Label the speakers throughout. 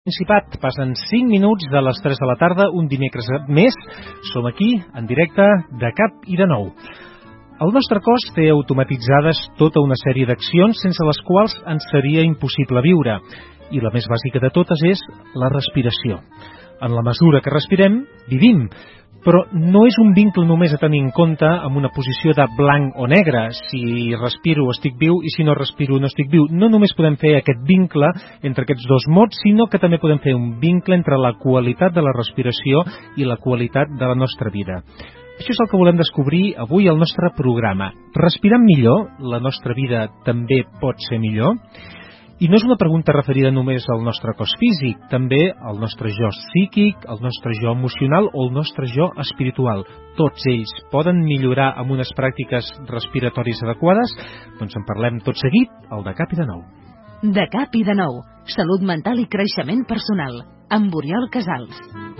Speaker 1: Principat, passen 5 minuts de les 3 de la tarda, un dimecres més. Som aquí, en directe, de cap i de nou. El nostre cos té automatitzades tota una sèrie d'accions sense les quals ens seria impossible viure. I la més bàsica de totes és la respiració. En la mesura que respirem, vivim. Però no és un vincle només a tenir en compte amb una posició de blanc o negre. Si respiro estic viu i si no respiro no estic viu. No només podem fer aquest vincle entre aquests dos mots, sinó que també podem fer un vincle entre la qualitat de la respiració i la qualitat de la nostra vida. Això és el que volem descobrir avui al nostre programa. Respirant millor, la nostra vida també pot ser millor? I no és una pregunta referida només al nostre cos físic, també al nostre jo psíquic, al nostre jo emocional o al nostre jo espiritual. Tots ells poden millorar amb unes pràctiques respiratòries adequades? Doncs en parlem tot seguit, al De Cap i de Nou.
Speaker 2: De Cap i de Nou, salut mental i creixement personal, amb Oriol Casals.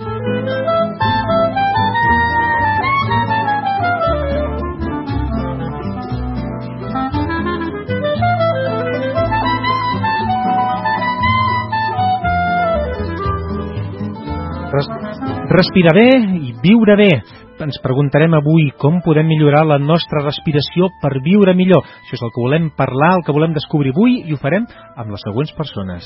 Speaker 1: Respirar bé i viure bé. Ens preguntarem avui com podem millorar la nostra respiració per viure millor. Això és el que volem parlar, el que volem descobrir avui, i ho farem amb les següents persones.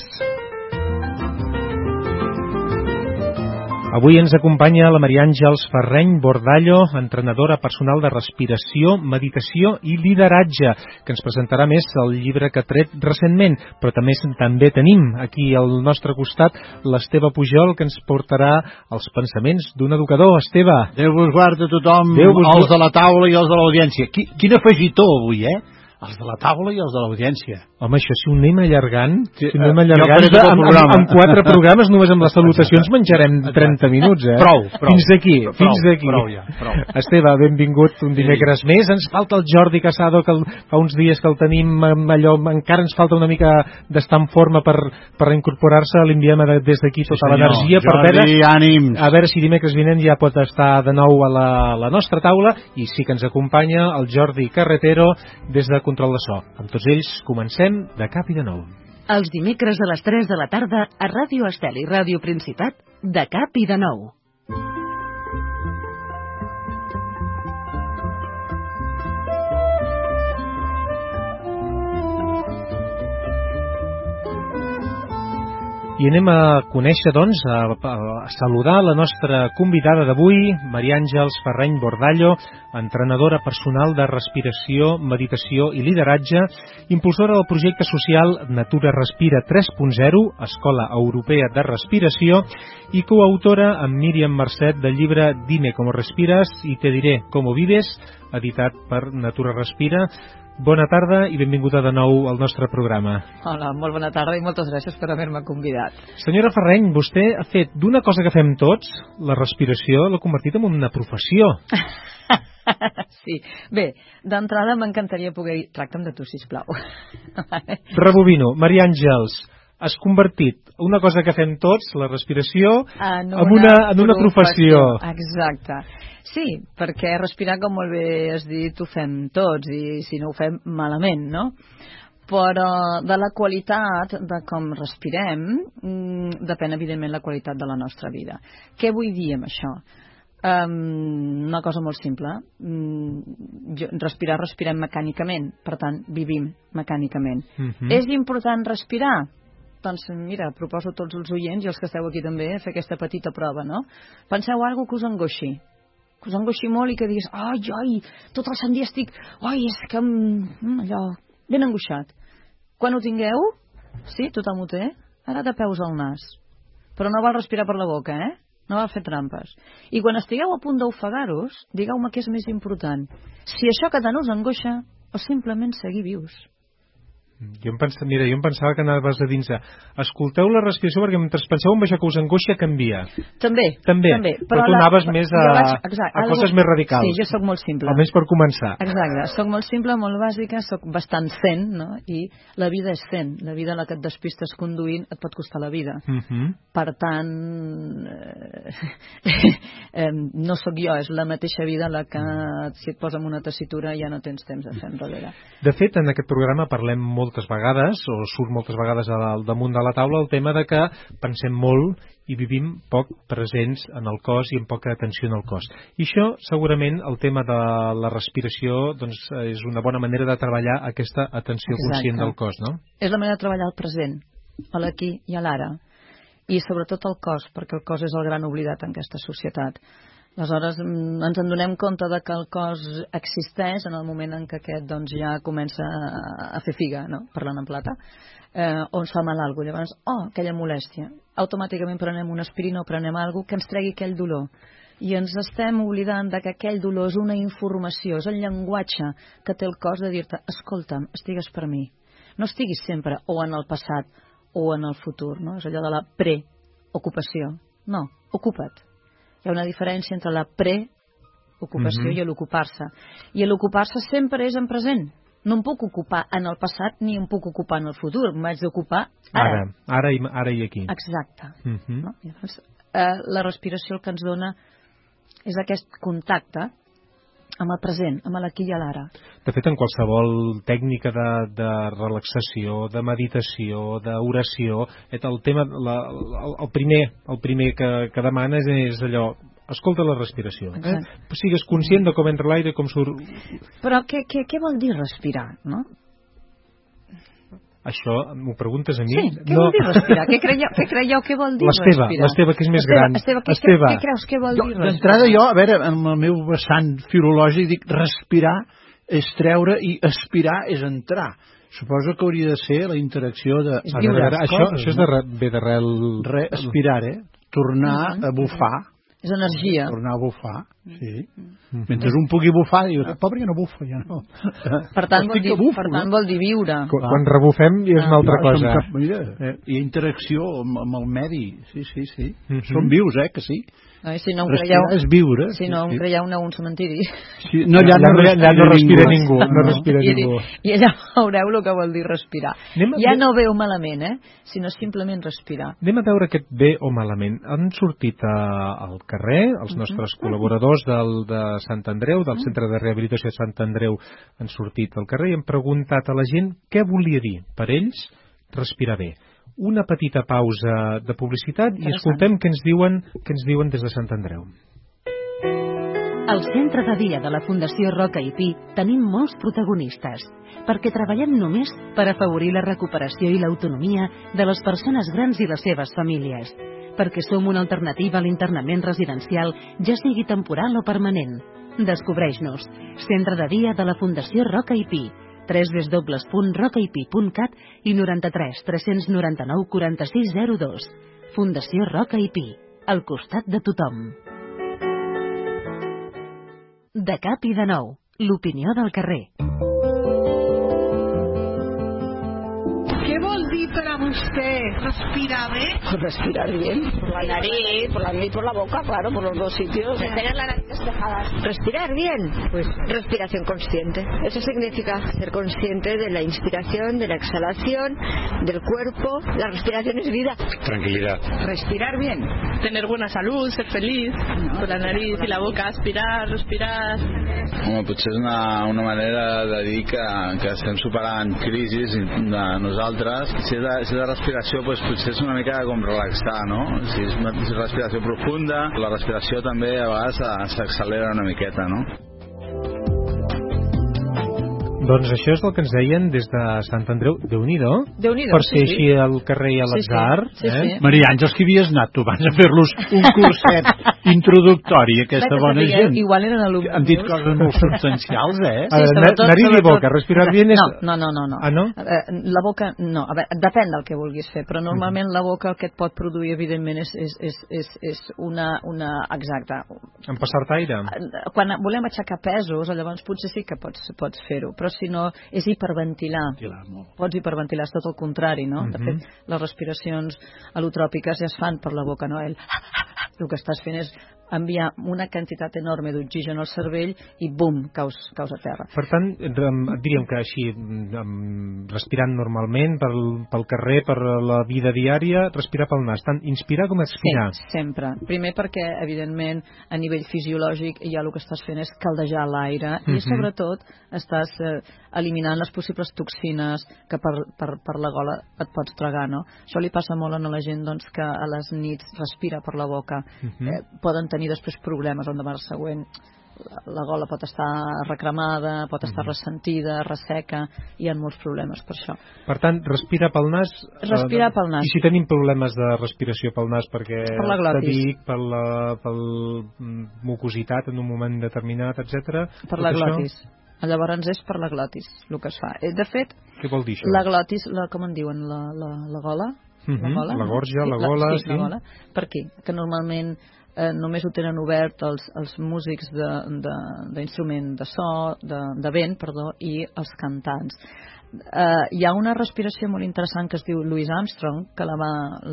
Speaker 1: Avui ens acompanya la Maria Àngels Ferreny Bordallo, entrenadora personal de respiració, meditació i lideratge, que ens presentarà més el llibre que ha tret recentment, però també tenim aquí al nostre costat l'Esteve Pujol, que ens portarà els pensaments d'un educador. Esteve.
Speaker 3: Déu vos guarda a tothom, els de la taula i els de l'audiència. Quin afegitó avui, Els de la taula i els de l'audiència.
Speaker 1: Home, això si ho anem allargant,
Speaker 3: amb
Speaker 1: 4 programes, només amb les salutacions menjarem 30 minuts,
Speaker 3: Prou.
Speaker 1: Fins aquí.
Speaker 3: Prou.
Speaker 1: Esteve, benvingut un dimecres més. Ens falta el Jordi Casado, que fa uns dies que el tenim allò, encara ens falta una mica d'estar en forma per incorporar-se. L'enviem des d'aquí tota l'energia per a veure si dimecres vinent ja pot estar de nou a la nostra taula, i sí que ens acompanya el Jordi Carretero des de Control de So. Amb tots ells comencem De Cap i de Nou.
Speaker 2: Els dimecres a les 3 de la tarda a Ràdio Estel i Ràdio Principat, De Cap i de Nou.
Speaker 1: I anem a conèixer, doncs, a saludar la nostra convidada d'avui, Maria Àngels Ferreny Bordallo, entrenadora personal de respiració, meditació i lideratge, impulsora del projecte social Natura Respira 3.0, Escola Europea de Respiració, i coautora amb Míriam Marcet del llibre Dime cómo respiras y te diré cómo vives, editat per Natura Respira. Bona tarda i benvinguda de nou al nostre programa.
Speaker 4: Hola, molt bona tarda i moltes gràcies per haver-me convidat.
Speaker 1: Senyora Ferreny, vostè ha fet d'una cosa que fem tots, la respiració, l'ha convertit en una professió.
Speaker 4: Sí, bé, d'entrada m'encantaria poder dir... Tracta'm de tu, sisplau.
Speaker 1: Rebobino, Maria Àngels, has convertit una cosa que fem tots, la respiració, en una professió.
Speaker 4: Exacte. Sí, perquè respirar, com molt bé has dit, ho fem tots, i si no ho fem malament, no? Però de la qualitat de com respirem depèn, evidentment, la qualitat de la nostra vida. Què vull dir amb això? Una cosa molt simple. Respirem mecànicament, per tant, vivim mecànicament. És important respirar? Doncs mira, proposo a tots els oients i els que esteu aquí també a fer aquesta petita prova, no? Penseu alguna cosa que us angoixi. Que us angoixi molt i que diguis, ai, tot el sant dia estic, és que allò, ben angoixat. Quan ho tingueu, sí, tothom ho té, ara de peus al nas. Però no val respirar per la boca, No val fer trampes. I quan estigueu a punt d'ofegar-vos, digueu-me què és més important. Si això que tant us angoixa o simplement seguir vius.
Speaker 1: Jo em pensava que anaves a dins de... Escolteu la respiració perquè mentre penseu en això que us angoixa canvia. També. Però tu anaves més a coses més radicals.
Speaker 4: Sí, jo sóc molt simple.
Speaker 1: Almenys per començar.
Speaker 4: Exacte, sóc molt simple, molt bàsica, sóc bastant zen, no? I la vida és zen. La vida en la que et despistes conduint et pot costar la vida. Per tant, no sóc jo, és la mateixa vida la que si et posa en una tessitura ja no tens temps de fer enrere.
Speaker 1: De fet, en aquest programa parlem molt moltes vegades, o surt moltes vegades al damunt de la taula, el tema de que pensem molt i vivim poc presents en el cos i amb poca atenció en el cos. I això, segurament, el tema de la respiració doncs, és una bona manera de treballar aquesta atenció conscient del cos, no?
Speaker 4: És la manera de treballar el present, a l'aquí i a l'ara. I sobretot el cos, perquè el cos és el gran oblidat en aquesta societat. Aleshores, ens en donem compte de que el cos existeix en el moment en què aquest doncs, ja comença a fer figa, no? Parlant en plata, o ens fa mal alguna cosa. Llavors, aquella molèstia. Automàticament prenem una aspirina o prenem alguna cosa que ens tregui aquell dolor. I ens estem oblidant de que aquell dolor és una informació, és el llenguatge que té el cos de dir-te, escolta'm, estigues per mi. No estiguis sempre o en el passat o en el futur, no? És allò de la preocupació. No, ocupa't. Hi ha una diferència entre la preocupació i l'ocupar-se. I l'ocupar-se sempre és en present. No em puc ocupar en el passat ni em puc ocupar en el futur. M'haig d'ocupar ara.
Speaker 1: Ara i aquí.
Speaker 4: Exacte. No? Llavors, la respiració el que ens dona és aquest contacte amb el present, amb l'aquí i l'ara.
Speaker 1: De fet, en qualsevol tècnica de relaxació, de meditació, d'oració, el tema, el primer que demanes és allò, escolta la respiració. Sigues conscient de com entra l'aire, com surt...
Speaker 4: Però què vol dir respirar, no?
Speaker 1: Això m'ho preguntes a mi?
Speaker 4: Sí, què vol dir respirar? Què creieu que vol dir respirar?
Speaker 1: L'Esteve, que és més gran.
Speaker 4: Esteve, què creus que vol dir respirar?
Speaker 3: D'entrada jo, a veure, en el meu vessant filològic dic respirar és treure i aspirar és entrar. Suposo que hauria de ser la interacció de...
Speaker 1: Això ve d'arrel...
Speaker 3: Aspirar, tornar a bufar.
Speaker 4: És energia.
Speaker 3: Tornar a bufar, sí. Mentre un pugui bufar, diu, pobre ja no bufa, ja no.
Speaker 4: Per tant, vol dir viure.
Speaker 1: Quan rebufem ja és una altra cosa.
Speaker 3: Mira, hi ha interacció amb el medi, sí. Som vius, que sí.
Speaker 4: Si no em creieu,
Speaker 3: és viure.
Speaker 4: Si no em creieu, aneu a un cementiri.
Speaker 3: No, allà
Speaker 1: no respira ningú.
Speaker 4: I allà veureu el que vol dir respirar. Ja no veu malament, sinó simplement respirar.
Speaker 1: Anem a veure aquest bé o malament. Han sortit al carrer, els nostres col·laboradors de Sant Andreu, del Centre de Rehabilitació de Sant Andreu, han sortit al carrer i han preguntat a la gent què volia dir per ells respirar bé. Una petita pausa de publicitat i escoltem què ens diuen des de Sant Andreu.
Speaker 2: Al centre de dia de la Fundació Roca i Pi tenim molts protagonistes, perquè treballem només per afavorir la recuperació i l'autonomia de les persones grans i les seves famílies, perquè som una alternativa a l'internament residencial, ja sigui temporal o permanent. Descobreix-nos. Centre de dia de la Fundació Roca i Pi. www.rocaipi.cat i 93 399 4602. Fundació Roca i Pi, al costat de tothom. De cap i de nou, l'opinió del carrer.
Speaker 5: ¿Qué vol dir per a vostè respirar bé?
Speaker 6: Respirar bien, por la nariz, por la boca, claro, por los dos sitios.
Speaker 7: Tener la nariz despejada. Respirar bien, pues respiración consciente. Eso significa ser consciente de la inspiración, de la exhalación, del cuerpo. La respiración es vida.
Speaker 8: Tranquilidad.
Speaker 6: Respirar bien.
Speaker 9: Tener buena salud, ser feliz, con la nariz i la boca, aspirar, respirar.
Speaker 8: Home, potser és una manera de dir que estem superant crisis de nosaltres. Si és de respiració, doncs potser és una mica com relaxar, no? Si és una respiració profunda, la respiració també a vegades s'accelera una miqueta, no?
Speaker 1: Doncs això és el que ens deien des de Sant Andreu. Déu-n'hi-do. Per ser així al carrer i a l'atzar.
Speaker 3: Maria Àngels, que havies anat tu abans a fer-los un curset introductori, aquesta bona gent.
Speaker 4: Igual eren alumnes.
Speaker 3: Han dit coses molt substancials,
Speaker 1: Nariz i boca, respirar bien és...
Speaker 4: No.
Speaker 1: Ah, no?
Speaker 4: La boca, no. A veure, depèn del que vulguis fer, però normalment la boca el que et pot produir, evidentment, és una... Exacte.
Speaker 1: Empassar-te aire?
Speaker 4: Quan volem aixecar pesos, llavors potser sí que pots fer-ho, però si no, és hiperventilar. Pots hiperventilar, és tot el contrari, no? De fet, les respiracions al·lotròpiques ja es fan per la boca, no? El que estàs fent és enviar una quantitat enorme d'oxigen al cervell i bum, caus a terra.
Speaker 1: Per tant, diríem que així, respirant normalment pel carrer, per la vida diària, respirar pel nas, tant inspirar com expirar.
Speaker 4: Sí, sempre. Primer perquè, evidentment, a nivell fisiològic ja el que estàs fent és caldejar l'aire i sobretot estàs eliminant les possibles toxines que per la gola et pots tragar, no? Això li passa molt a la gent doncs, que a les nits respira per la boca. Poden tenir després problemes l'endemà següent. La gola pot estar recremada, pot estar ressentida, resseca, hi ha molts problemes per això.
Speaker 1: Per tant, respirar pel nas.
Speaker 4: Respirar pel nas.
Speaker 1: I si tenim problemes de respiració pel nas perquè
Speaker 4: per la glotis,
Speaker 1: pel mucositat en un moment determinat, etc.
Speaker 4: Per la glotis. Llavors és per la glotis el que es fa. De fet,
Speaker 1: què vol dir això?
Speaker 4: La glotis, com en diuen, la gola?
Speaker 1: La gorja, la gola, sí.
Speaker 4: La gola. Per què? Que normalment només ho tenen obert els músics d'instrument de so, de vent, perdó, i els cantants. Hi ha una respiració molt interessant que es diu Louis Armstrong, que la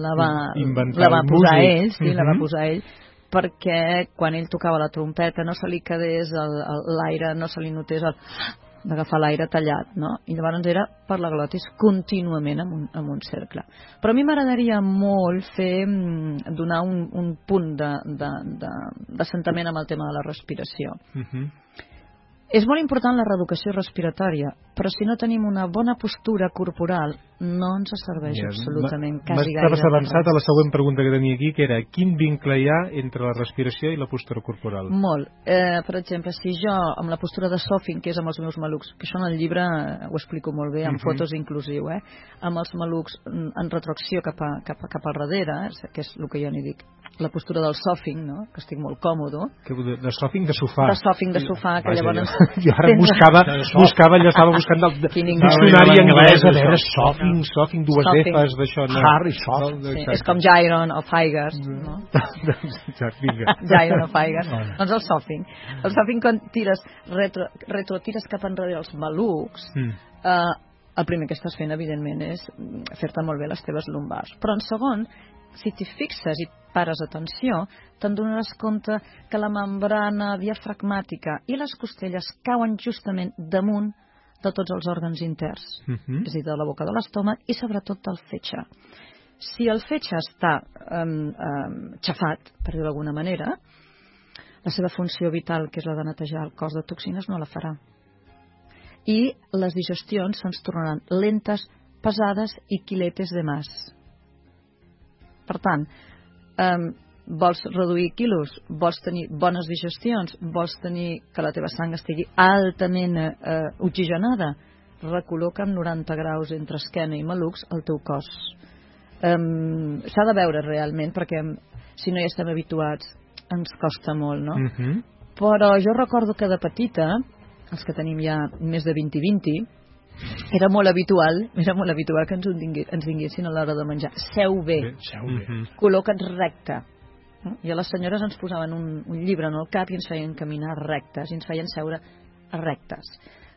Speaker 4: va posar ell, la va posar ell, perquè quan ell tocava la trompeta no se li quedés l'aire, no se li notés d'agafar l'aire tallat, no? I llavors era per la glotis contínuament en un cercle. Però a mi m'agradaria molt donar un punt d'assentament amb el tema de la respiració. És molt important la reeducació respiratòria, però si no tenim una bona postura corporal no ens serveix absolutament quasi gaire.
Speaker 1: M'estaves avançat a la següent pregunta que tenia aquí, que era quin vincle hi ha entre la respiració i la postura corporal?
Speaker 4: Molt. Per exemple, si jo, amb la postura de sòfing, que és amb els meus malucs, que això en el llibre ho explico molt bé, amb fotos inclusiu, amb els malucs en retracció cap al darrere, que és el que jo n'hi dic, la postura del sòfing, no? Que estic molt còmodo.
Speaker 1: De sòfing de sofà?
Speaker 4: De sòfing de sofà, que llavors...
Speaker 1: Jo ara buscava, allò estava buscant el diccionari anglès, a veure, sòfing, dues Fs d'això.
Speaker 4: És com Gyron o Figures. Gyron o Figures. Doncs el sòfing. El sòfing, quan retrotires cap enrere els malucs, el primer que estàs fent, evidentment, és fer-te molt bé les teves lumbars. Però en segon, si t'hi fixes i pares atenció, te'n donaràs compte que la membrana diafragmàtica i les costelles cauen justament damunt de tots els òrgans interns, és a dir, de la boca de l'estómac i sobretot del fetge. Si el fetge està xafat, per dir-ho d'alguna manera, la seva funció vital, que és la de netejar el cos de toxines, no la farà. I les digestions se'ns tornaran lentes, pesades i quiletes de más. Per tant, vols reduir quilos, vols tenir bones digestions, vols tenir que la teva sang estigui altament oxigenada, recol·loca amb 90 graus entre esquena i malucs el teu cos. S'ha de veure realment, perquè si no hi estem habituats ens costa molt, no? Però jo recordo que de petita, els que tenim ja més de 20 era molt habitual que ens vinguessin a l'hora de menjar. Seu bé. Col·loca't recte. I a les senyores ens posaven un llibre en el cap i ens feien caminar rectes, i ens feien seure rectes.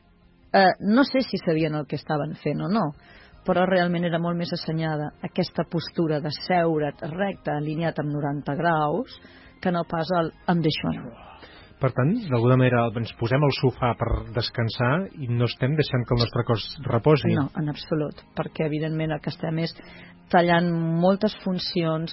Speaker 4: No sé si sabien el que estaven fent o no, però realment era molt més assenyada aquesta postura de seure't recte, alineat amb 90 graus, que no pas el em deixo anar.
Speaker 1: Per tant, d'alguna manera ens posem al sofà per descansar i no estem deixant que el nostre cos reposi.
Speaker 4: No, en absolut, perquè evidentment el que estem és tallant moltes funcions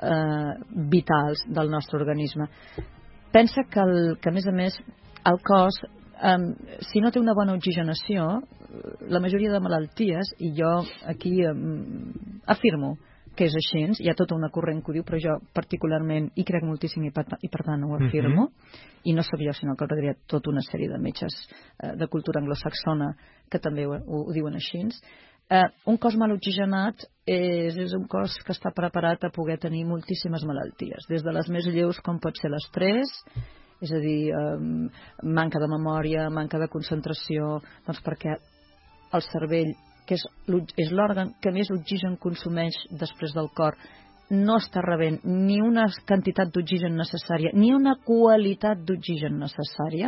Speaker 4: vitals del nostre organisme. Pensa que a més, el cos, si no té una bona oxigenació, la majoria de malalties, i jo aquí afirmo que és així, hi ha tota una corrent que ho diu, però jo particularment hi crec moltíssim i per tant ho afirmo, i no sóc jo, sinó que hi ha tota una sèrie de metges de cultura anglosaxona que també ho diuen així. Un cos mal oxigenat és un cos que està preparat a poder tenir moltíssimes malalties, des de les més lleus com pot ser l'estrès, és a dir, manca de memòria, manca de concentració, doncs perquè el cervell, que és l'òrgan que més oxigen consumeix després del cor, no està rebent ni una quantitat d'oxigen necessària, ni una qualitat d'oxigen necessària,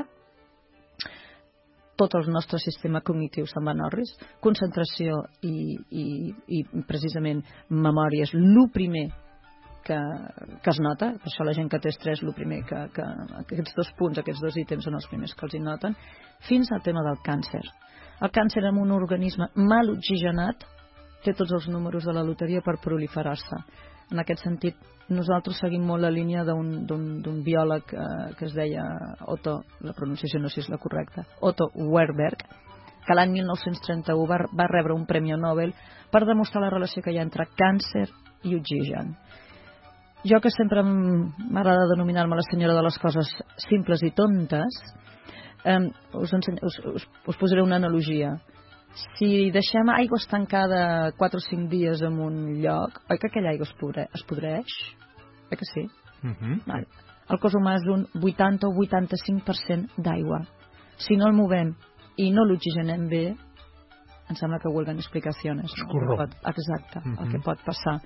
Speaker 4: tot el nostre sistema cognitiu se'n va en orris. Concentració i precisament memòria és el primer es nota. Per això la gent que té estrès, el primer que aquests 2 punts, aquests 2 ítems són els primers que els hi noten, fins al tema del càncer. El càncer en un organisme mal oxigenat té tots els números de la loteria per proliferar-se. En aquest sentit, nosaltres seguim molt la línia d'un biòleg que es deia Otto, la pronunciació no sé si és la correcta, Otto Warburg, que l'any 1931 va rebre un premi Nobel per demostrar la relació que hi ha entre càncer i oxigen. Jo, que sempre m'agrada denominar-me la senyora de les coses simples i tontes, us posaré una analogia. Si deixem aigua estancada 4 o 5 dies en un lloc, oi que aquella aigua es podreix? Oi que sí? Vale. El cos humà és d'un 80 o 85% d'aigua. Si no el movem i no l'oxigenem bé, em sembla que vulguin explicacions. Exacte, el que pot passar.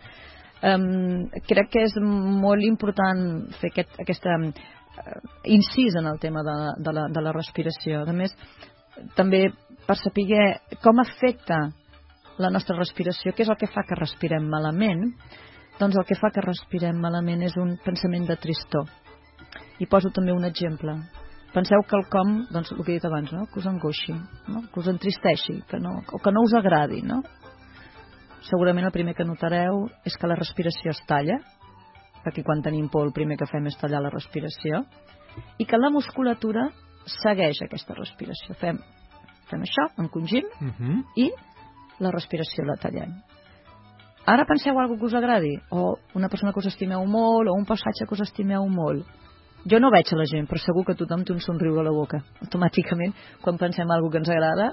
Speaker 4: Crec que és molt important fer aquesta incís en el tema de la respiració. A més, també per saber com afecta la nostra respiració, què és el que fa que respirem malament, doncs el que fa que respirem malament és un pensament de tristor. I poso també un exemple. Penseu quelcom, doncs el que he dit abans, no? Que us angoixi, no? Que us entristeixi, o que no us agradi, no? Segurament el primer que notareu és que la respiració es talla, perquè quan tenim por el primer que fem és tallar la respiració, i que la musculatura segueix aquesta respiració. Fem això, encongim, i la respiració la tallem. Ara penseu alguna que us agradi, o una persona que us estimeu molt, o un passatge que us estimeu molt. Jo no veig a la gent, però segur que tothom té un somriure a la boca. Automàticament, quan pensem alguna que ens agrada,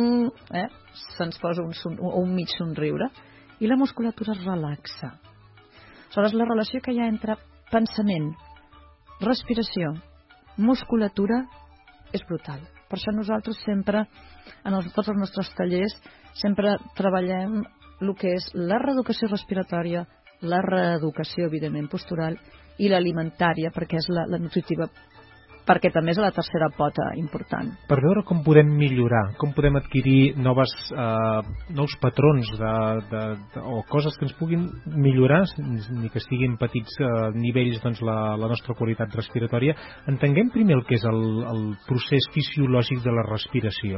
Speaker 4: se'ns posa un mig somriure, i la musculatura es relaxa. Aleshores, la relació que hi ha entre pensament, respiració, musculatura, és brutal. Per això nosaltres sempre, en tots els nostres tallers, sempre treballem el que és la reeducació respiratòria, la reeducació, evidentment, postural, i l'alimentària, perquè és la nutritiva, perquè també és la tercera pota important.
Speaker 1: Per veure com podem millorar, com podem adquirir nous patrons o coses que ens puguin millorar, ni que estiguin petits nivells, doncs, la nostra qualitat respiratòria, entenguem primer el que és el procés fisiològic de la respiració.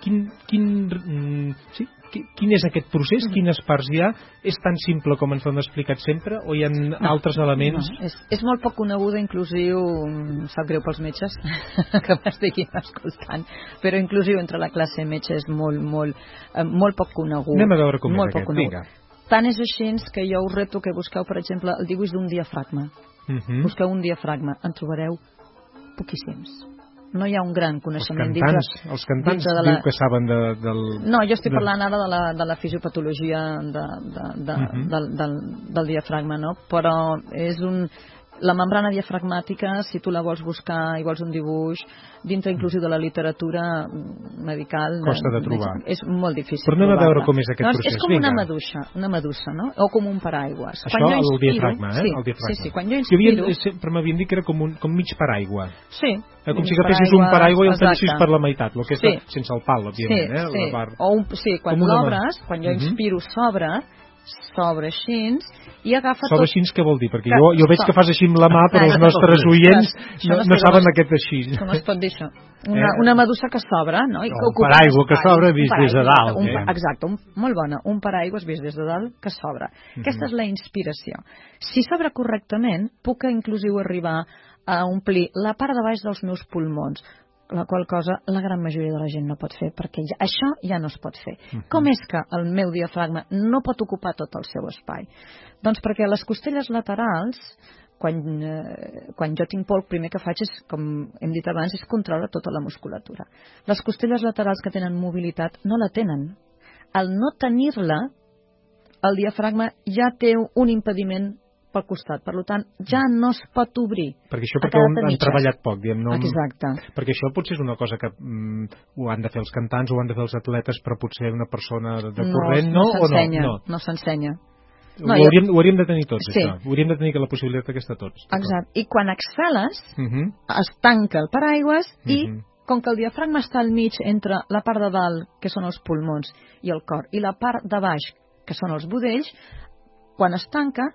Speaker 1: Quin és aquest procés? Quines parts hi ha? És tan simple com ens ho han explicat sempre o hi ha altres elements?
Speaker 4: És molt poc coneguda, inclusiu, sap greu pels metges que m'estiguin escoltant, però inclusiu entre la classe metge és molt poc conegut.
Speaker 1: Anem a veure com és aquest, vinga.
Speaker 4: Tant és així que jo us repto que busqueu, per exemple, el dibuix d'un diafragma. Busqueu un diafragma, en trobareu poquíssims. No hi ha un gran coneixement.
Speaker 1: Els cantants diu que saben del...
Speaker 4: No, jo estic parlant ara de la fisiopatologia del diafragma, no? Però és la membrana diafragmàtica, si tu la vols buscar i vols un dibuix, dintre inclusiu de la literatura medical...
Speaker 1: Costa de trobar.
Speaker 4: És molt difícil.
Speaker 1: Però anem a veure com és aquest procés.
Speaker 4: És com una maduixa, no? O com un paraigües.
Speaker 1: Això, el diafragma, eh?
Speaker 4: Sí, quan jo inspiro...
Speaker 1: Sempre m'havien dit que era com mig paraigua.
Speaker 4: Sí.
Speaker 1: Com si agafessis un paraigua i el tallissis per la meitat, el que és sense el pal, òbviament.
Speaker 4: Sí, quan l'obres, quan jo inspiro s'obre així i agafa
Speaker 1: tot... S'obre així què vol dir? Perquè jo veig que fas així amb la mà, però els nostres oients no saben aquest així.
Speaker 4: Com es pot dir això? Una medusa que s'obre, no?
Speaker 3: Un paraigua que s'obre vist des de dalt.
Speaker 4: Exacte, molt bona. Un paraigua vist des de dalt que s'obre. Aquesta és la inspiració. Si s'obre correctament, puc inclusiu arribar a omplir la part de baix dels meus pulmons, la qual cosa la gran majoria de la gent no pot fer, perquè això ja no es pot fer. Com és que el meu diafragma no pot ocupar tot el seu espai? Doncs perquè les costelles laterals, quan jo tinc por, el primer que faig és, com hem dit abans, és contraure tota la musculatura. Les costelles laterals que tenen mobilitat no la tenen. Al no tenir-la, el diafragma ja té un impediment pel costat, per tant, ja no es pot obrir.
Speaker 1: Perquè això perquè han treballat poc, diguem, no?
Speaker 4: Exacte.
Speaker 1: Perquè això potser és una cosa que ho han de fer els cantants, ho han de fer els atletes, però potser una persona de corrent no s'ensenya.
Speaker 4: No s'ensenya.
Speaker 1: Ho hauríem de tenir tots, això. Ho hauríem de tenir la possibilitat aquesta tots.
Speaker 4: Exacte. I quan exhales, es tanca el paraigües i com que el diafragma està al mig entre la part de dalt, que són els pulmons, i el cor, i la part de baix, que són els budells, quan es tanca,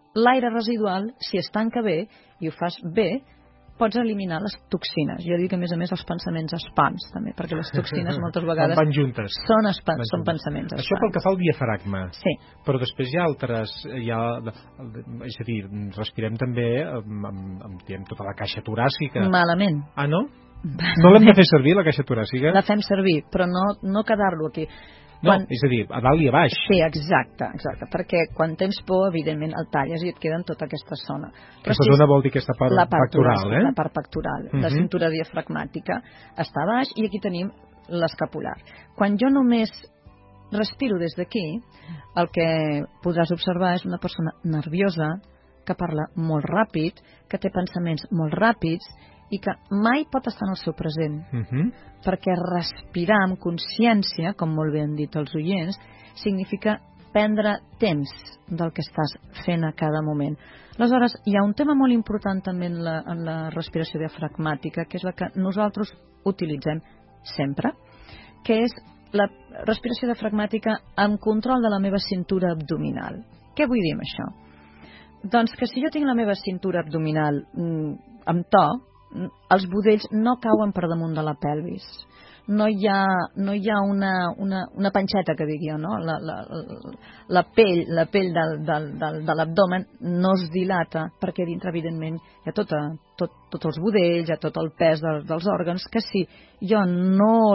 Speaker 4: l'aire residual, si es tanca bé i ho fas bé, pots eliminar les toxines. Jo dic, a més, els pensaments espams, també, perquè les toxines moltes vegades
Speaker 1: van juntes.
Speaker 4: Són pensaments espams.
Speaker 1: Això pel que fa al diafragma.
Speaker 4: Sí.
Speaker 1: Però després hi ha altres... és a dir, respirem també amb tota la caixa toràcica.
Speaker 4: Malament.
Speaker 1: Ah, no? No l'hem de fer servir, la caixa toràcica?
Speaker 4: La fem servir, però no quedar-lo aquí.
Speaker 1: No, és a dir, a dalt i a baix.
Speaker 4: Sí, exacte, perquè quan tens por, evidentment, el talles i et queda en tota aquesta zona.
Speaker 1: Aquesta zona vol dir aquesta part pectoral,
Speaker 4: La part pectoral, la cintura diafragmàtica està a baix i aquí tenim l'escapular. Quan jo només respiro des d'aquí, el que podràs observar és una persona nerviosa, que parla molt ràpid, que té pensaments molt ràpids i que mai pot estar en el seu present. Perquè respirar amb consciència, com molt bé han dit els oients, significa prendre temps del que estàs fent a cada moment. Aleshores, hi ha un tema molt important també en la respiració diafragmàtica, que és la que nosaltres utilitzem sempre, que és la respiració diafragmàtica amb control de la meva cintura abdominal. Què vull dir amb això? Doncs que si jo tinc la meva cintura abdominal amb to, els budells no cauen per damunt de la pelvis. No hi ha una panxeta, que dic jo, no? La pell de l'abdomen no es dilata, perquè dintre, evidentment, hi ha tots els budells, hi ha tot el pes dels òrgans, que si jo no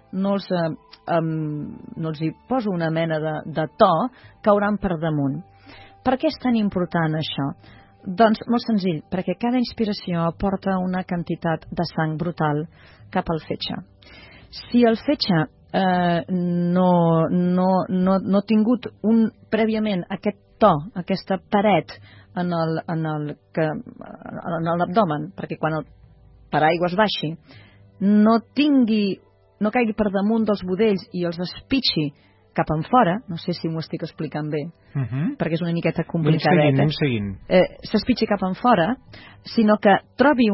Speaker 4: els hi poso una mena de to, cauran per damunt. Per què és tan important això? Doncs molt senzill, perquè cada inspiració aporta una quantitat de sang brutal cap al fetge. Si el fetge no ha tingut prèviament aquest to, aquesta paret en l'abdomen, perquè quan el paraigües baixi no caigui per damunt dels budells i els espitxi cap en fora, no sé si m'ho estic explicant bé, perquè és una miqueta complicadeta.
Speaker 1: Anem seguint.
Speaker 4: S'espitxi cap en fora, sinó que trobi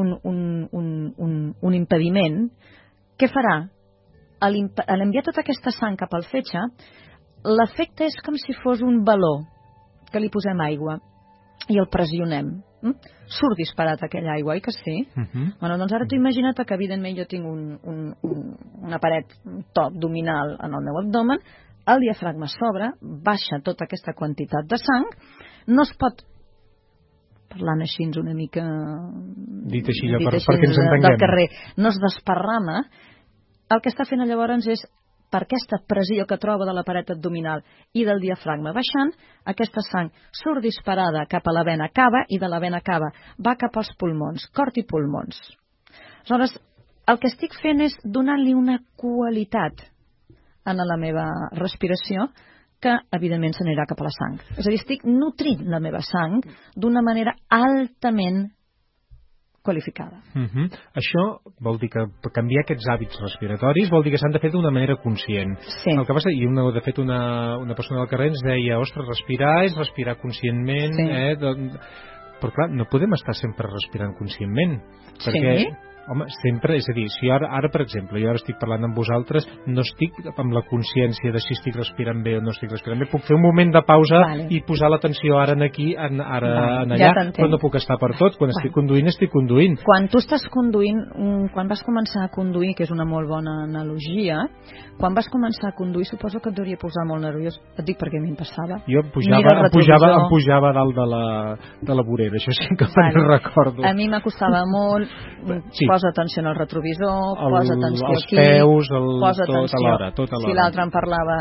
Speaker 4: un impediment. Què farà? A l'enviar tota aquesta sang cap al fetge, l'efecte és com si fos un baló que li posem aigua i el pressionem. Surt disparat aquella aigua, oi que sí? Bueno, doncs ara tu imagina't que evidentment jo tinc una paret, un to abdominal en el meu abdomen, el diafragma s'obre, baixa tota aquesta quantitat de sang, no es pot, parlant així una mica
Speaker 1: dit així perquè ens entenguem,
Speaker 4: del carrer, no es desparrama. El que està fent llavors és, per aquesta pressió que troba de la paret abdominal i del diafragma baixant, aquesta sang surt disparada cap a la vena cava i de la vena cava va cap als pulmons, cor i pulmons. Aleshores, el que estic fent és donar-li una qualitat a la meva respiració que, evidentment, s'anirà cap a la sang. És a dir, estic nutrint la meva sang d'una manera altament qualificada.
Speaker 1: Això vol dir que canviar aquests hàbits respiratoris vol dir que s'han de fer d'una manera conscient.
Speaker 4: Sí.
Speaker 1: El que passa, i de fet una persona del carrer ens deia, ostres, respirar és respirar conscientment, sí. Però clar, no podem estar sempre respirant conscientment, perquè
Speaker 4: sí.
Speaker 1: Home, sempre, és a dir, si ara, per exemple, jo ara estic parlant amb vosaltres, no estic amb la consciència de si estic respirant bé o no estic respirant bé, puc fer un moment de pausa i posar l'atenció ara en aquí, ara en allà, però no puc estar per tot. Quan estic conduint, estic conduint.
Speaker 4: Quan tu estàs conduint, quan vas començar a conduir, que és una molt bona analogia, quan vas començar a conduir, suposo que et hauria posar molt nerviós. Et dic perquè a mi em passava.
Speaker 1: Jo em pujava a dalt de la vorera, això sí que me'n recordo.
Speaker 4: A mi m'acostava molt, sí. Posa atenció al retrovisor, posa atenció
Speaker 1: els
Speaker 4: aquí,
Speaker 1: peus,
Speaker 4: posa atenció.
Speaker 1: Tota l'hora.
Speaker 4: Si l'altre em parlava,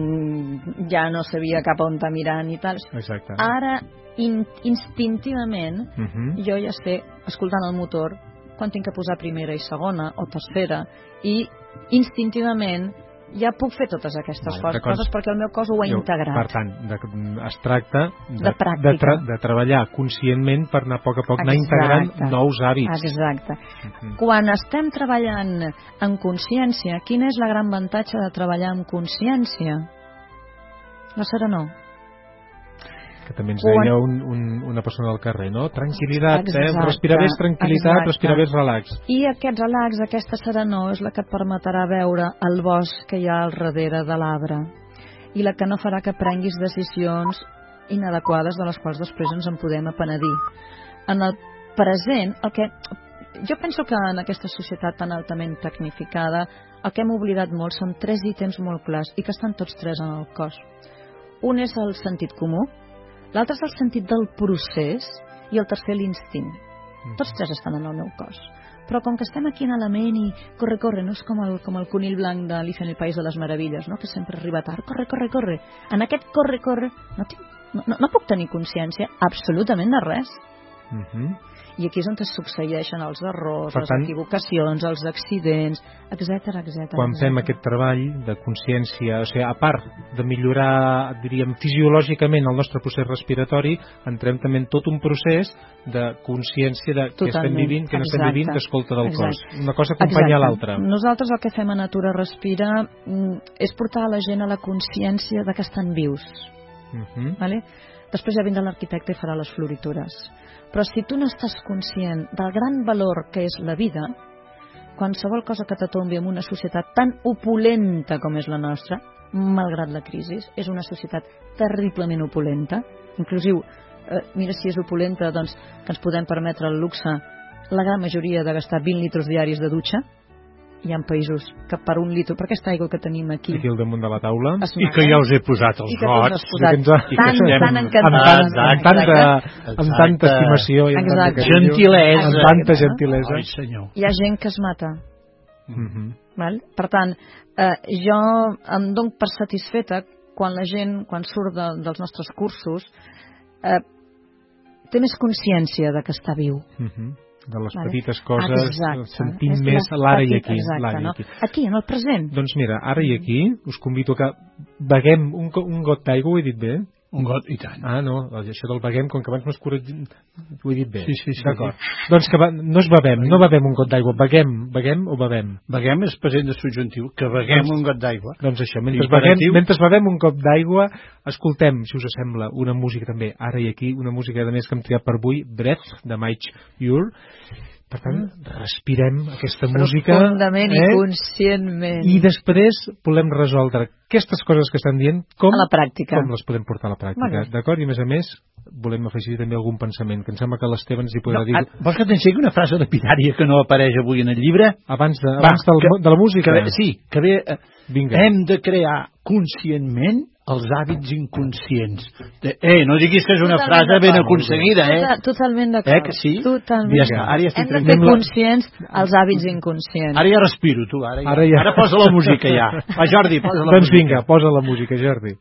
Speaker 4: ja no sabia cap on està mirant i tal.
Speaker 1: Exacte.
Speaker 4: Ara, instintivament, jo ja sé, escoltant el motor, quan tinc que posar primera i segona o tercera, i instintivament ja puc fer totes aquestes coses perquè el meu cos ho ha integrat.
Speaker 1: Per tant, es tracta
Speaker 4: de
Speaker 1: treballar conscientment per anar a poc anar integrant nous hàbits.
Speaker 4: Exacte. Quan estem treballant en consciència, quin és la gran avantatge de treballar en consciència? La serenor.
Speaker 1: Que també ens deia una persona del carrer, no? Tranquil·litat, respirar bé és tranquil·litat, respirar bé és relax.
Speaker 4: I aquest relax, aquesta serenor, és la que et permetrà veure el bosc que hi ha al darrere de l'arbre i la que no farà que prenguis decisions inadequades de les quals després ens en podem apenedir. En el present, jo penso que en aquesta societat tan altament tecnificada el que hem oblidat molt són 3 ítems molt clars i que estan tots 3 en el cos. Un és el sentit comú, l'altre és el sentit del procés i el tercer l'instint. Tots 3 estan en el meu cos. Però com que estem aquí en element i corre, no és com el conill blanc d'Alicia en el País de les Meravelles, no? Que sempre arriba tard, corre. En aquest corre no puc tenir consciència absolutament de res. I aquí és on es succeeixen els errors, les equivocacions, els accidents, etc.
Speaker 1: Quan fem aquest treball de consciència, o sigui, a part de millorar, diríem, fisiològicament el nostre procés respiratori, entrem també en tot un procés de consciència de què estem vivint, què no estem vivint, d'escolta del cos. Una cosa acompanya l'altra.
Speaker 4: Nosaltres el que fem a Natura Respira és portar a la gent a la consciència de que estan vius. Després ja vindrà l'arquitecte i farà les floritures. Però si tu no estàs conscient del gran valor que és la vida, qualsevol cosa que te tombi en una societat tan opulenta com és la nostra, malgrat la crisi, és una societat terriblement opulenta. Inclusiu, mira si és opulenta, doncs que ens podem permetre el luxe, la gran majoria de gastar 20 litros diaris de dutxa. Hi ha països que per un litro, per aquesta aigua que tenim aquí
Speaker 1: al damunt de la taula,
Speaker 3: i que ja us he posat els gots,
Speaker 4: tan encantats,
Speaker 1: amb tanta estimació i amb tanta gentilesa.
Speaker 4: Hi ha gent que es mata. Per tant, jo em dono per satisfeta quan la gent, quan surt dels nostres cursos, té més consciència de que està viu.
Speaker 1: De les petites coses, sentim més l'ara i aquí.
Speaker 4: Aquí, en el present.
Speaker 1: Doncs mira, ara i aquí us convido a que beguem un got d'aigua, ho he dit bé?
Speaker 3: Un got, i tant.
Speaker 1: No, això del beguem, com que abans m'has corregit, ho he dit bé.
Speaker 3: Sí.
Speaker 1: D'acord. Doncs que no bevem un got d'aigua, beguem o bevem?
Speaker 3: Beguem és present de subjuntiu, que beguem un got d'aigua.
Speaker 1: Doncs això, mentre bevem un got d'aigua, escoltem, si us sembla, una música també, ara i aquí, una música de més que hem triat per avui, Breath, de Mike Ure. Per tant, respirem aquesta música
Speaker 4: profundament i conscientment,
Speaker 1: i després volem resoldre aquestes coses que estan dient com les podem portar a la pràctica, d'acord? I a més volem afegir també algun pensament, que em sembla que l'Esteve ens hi podrà dir.
Speaker 3: Vols que t'ensenyi una frase lapidària que no apareix avui en el llibre?
Speaker 1: Abans de la música?
Speaker 3: Sí, que bé, hem de crear conscientment els hàbits inconscients. No diguis que és una frase ben aconseguida,
Speaker 4: Totalment d'acord.
Speaker 3: Que sí?
Speaker 4: Totalment. Hem de fer conscients els hàbits inconscients.
Speaker 3: Ara ja respiro, tu. Ara posa la música ja. Va, Jordi, posa la música.
Speaker 1: Doncs vinga, posa la música, Jordi.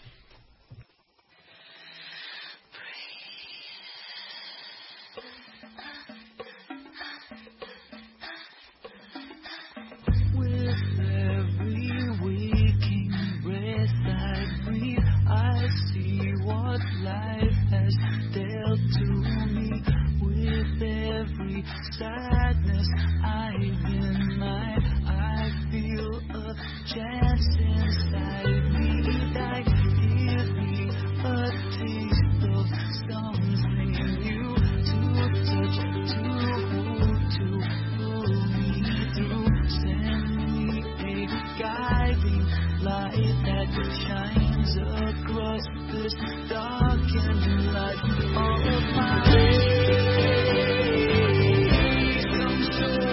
Speaker 10: Sadness I've been mine, I feel a chance inside me that give me a taste of something new to touch, to hold, to pull me through. Send me a guiding light that shines across this darkened life of my way.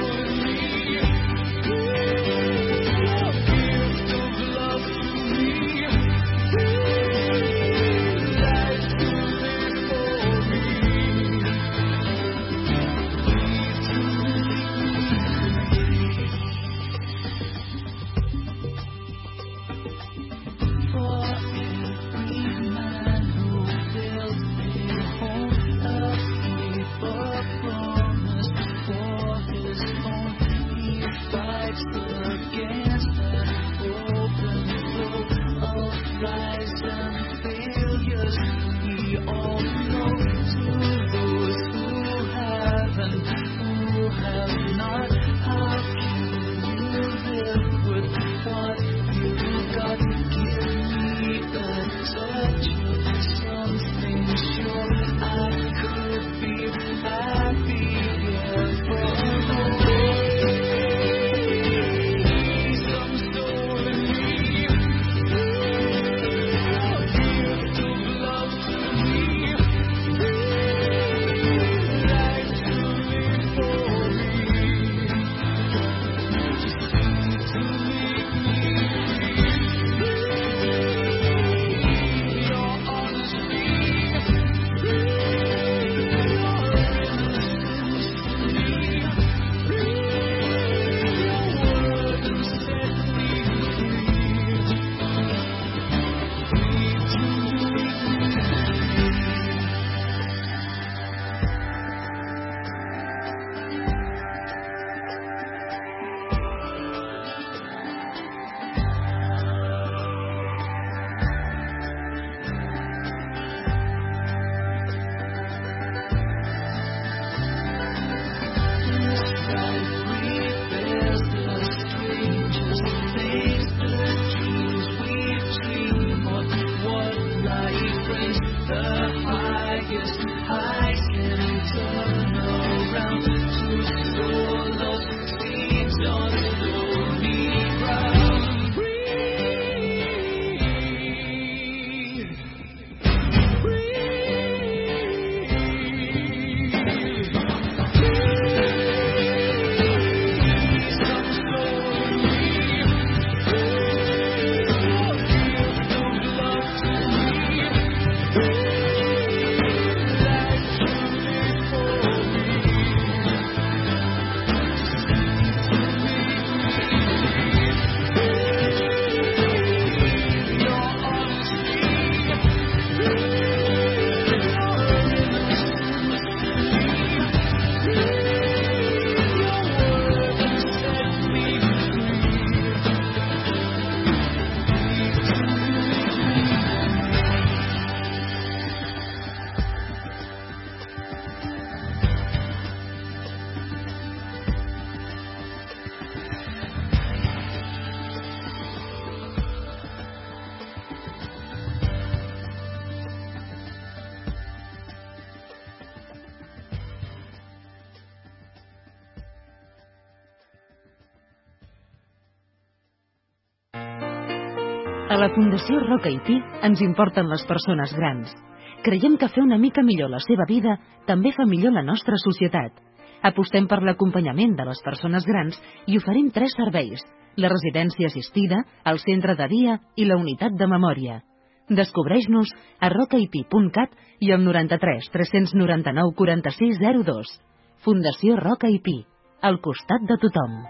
Speaker 2: A la Fundació Roca i Pi ens importen les persones grans. Creiem que fer una mica millor la seva vida també fa millor la nostra societat. Apostem per l'acompanyament de les persones grans i oferim 3 serveis: la residència assistida, el centre de dia i la unitat de memòria. Descobreix-nos a rocaipi.cat i al 93 399 46 02. Fundació Roca i Pi, al costat de tothom.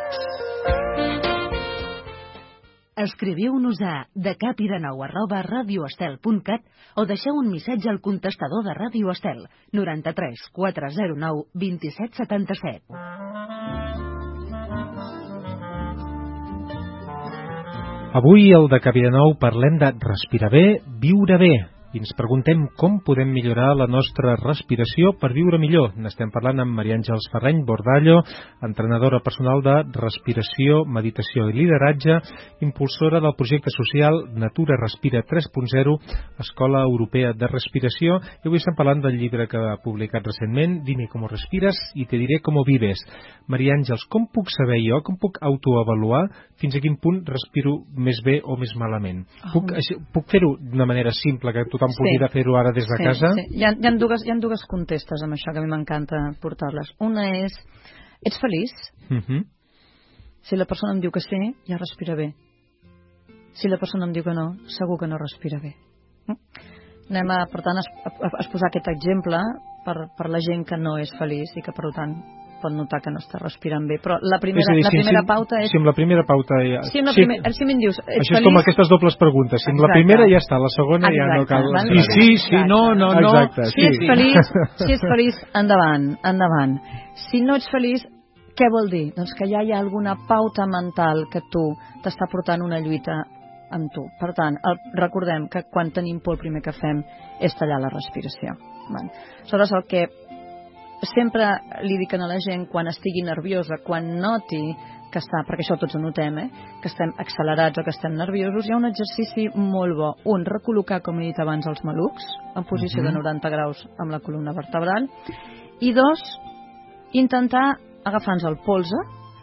Speaker 2: Escriviu-nos a decapidenou@radioestel.cat o deixeu un missatge al contestador de Ràdio Estel 93 409 27 77.
Speaker 1: Avui al De Cap i de Nou parlem de respirar bé, viure bé. I ens preguntem com podem millorar la nostra respiració per viure millor. N'estem parlant amb Maria Àngels Ferreny Bordallo, entrenadora personal de respiració, meditació i lideratge, impulsora del projecte social Natura Respira 3.0, Escola Europea de Respiració, i avui estem parlant del llibre que ha publicat recentment, Dime cómo respiras y te diré cómo vives. Maria Àngels, com puc saber jo, com puc autoavaluar fins a quin punt respiro més bé o més malament? Puc fer-ho d'una manera simple, que tothom pugui fer-ho ara des de casa?
Speaker 4: Sí. Hi ha dues contestes amb això que a mi m'encanta portar-les. Una és, ets feliç? Si la persona em diu que sí, ja respira bé. Si la persona em diu que no, segur que no respira bé. Anem a, per tant, a posar aquest exemple per la gent que no és feliç i que, per tant, pot notar que no està respirant bé. Però la primera pauta és...
Speaker 1: Si amb la primera pauta ja...
Speaker 4: Si em dius, ets
Speaker 1: això és com aquestes dobles preguntes. Si amb la primera ja està, la segona ja no cal... Sí, no.
Speaker 4: Si ets feliç, endavant. Si no ets feliç, què vol dir? Doncs que ja hi ha alguna pauta mental que tu t'està portant una lluita amb tu. Per tant, recordem que quan tenim por el primer que fem és tallar la respiració. Aleshores, el que sempre li dic a la gent, quan estigui nerviosa, quan noti que està, perquè això tots ho notem, que estem accelerats o que estem nerviosos, hi ha un exercici molt bo. Un, recol·locar, com he dit abans, els malucs en posició de 90 graus amb la columna vertebral. I 2, intentar agafar-nos el polze.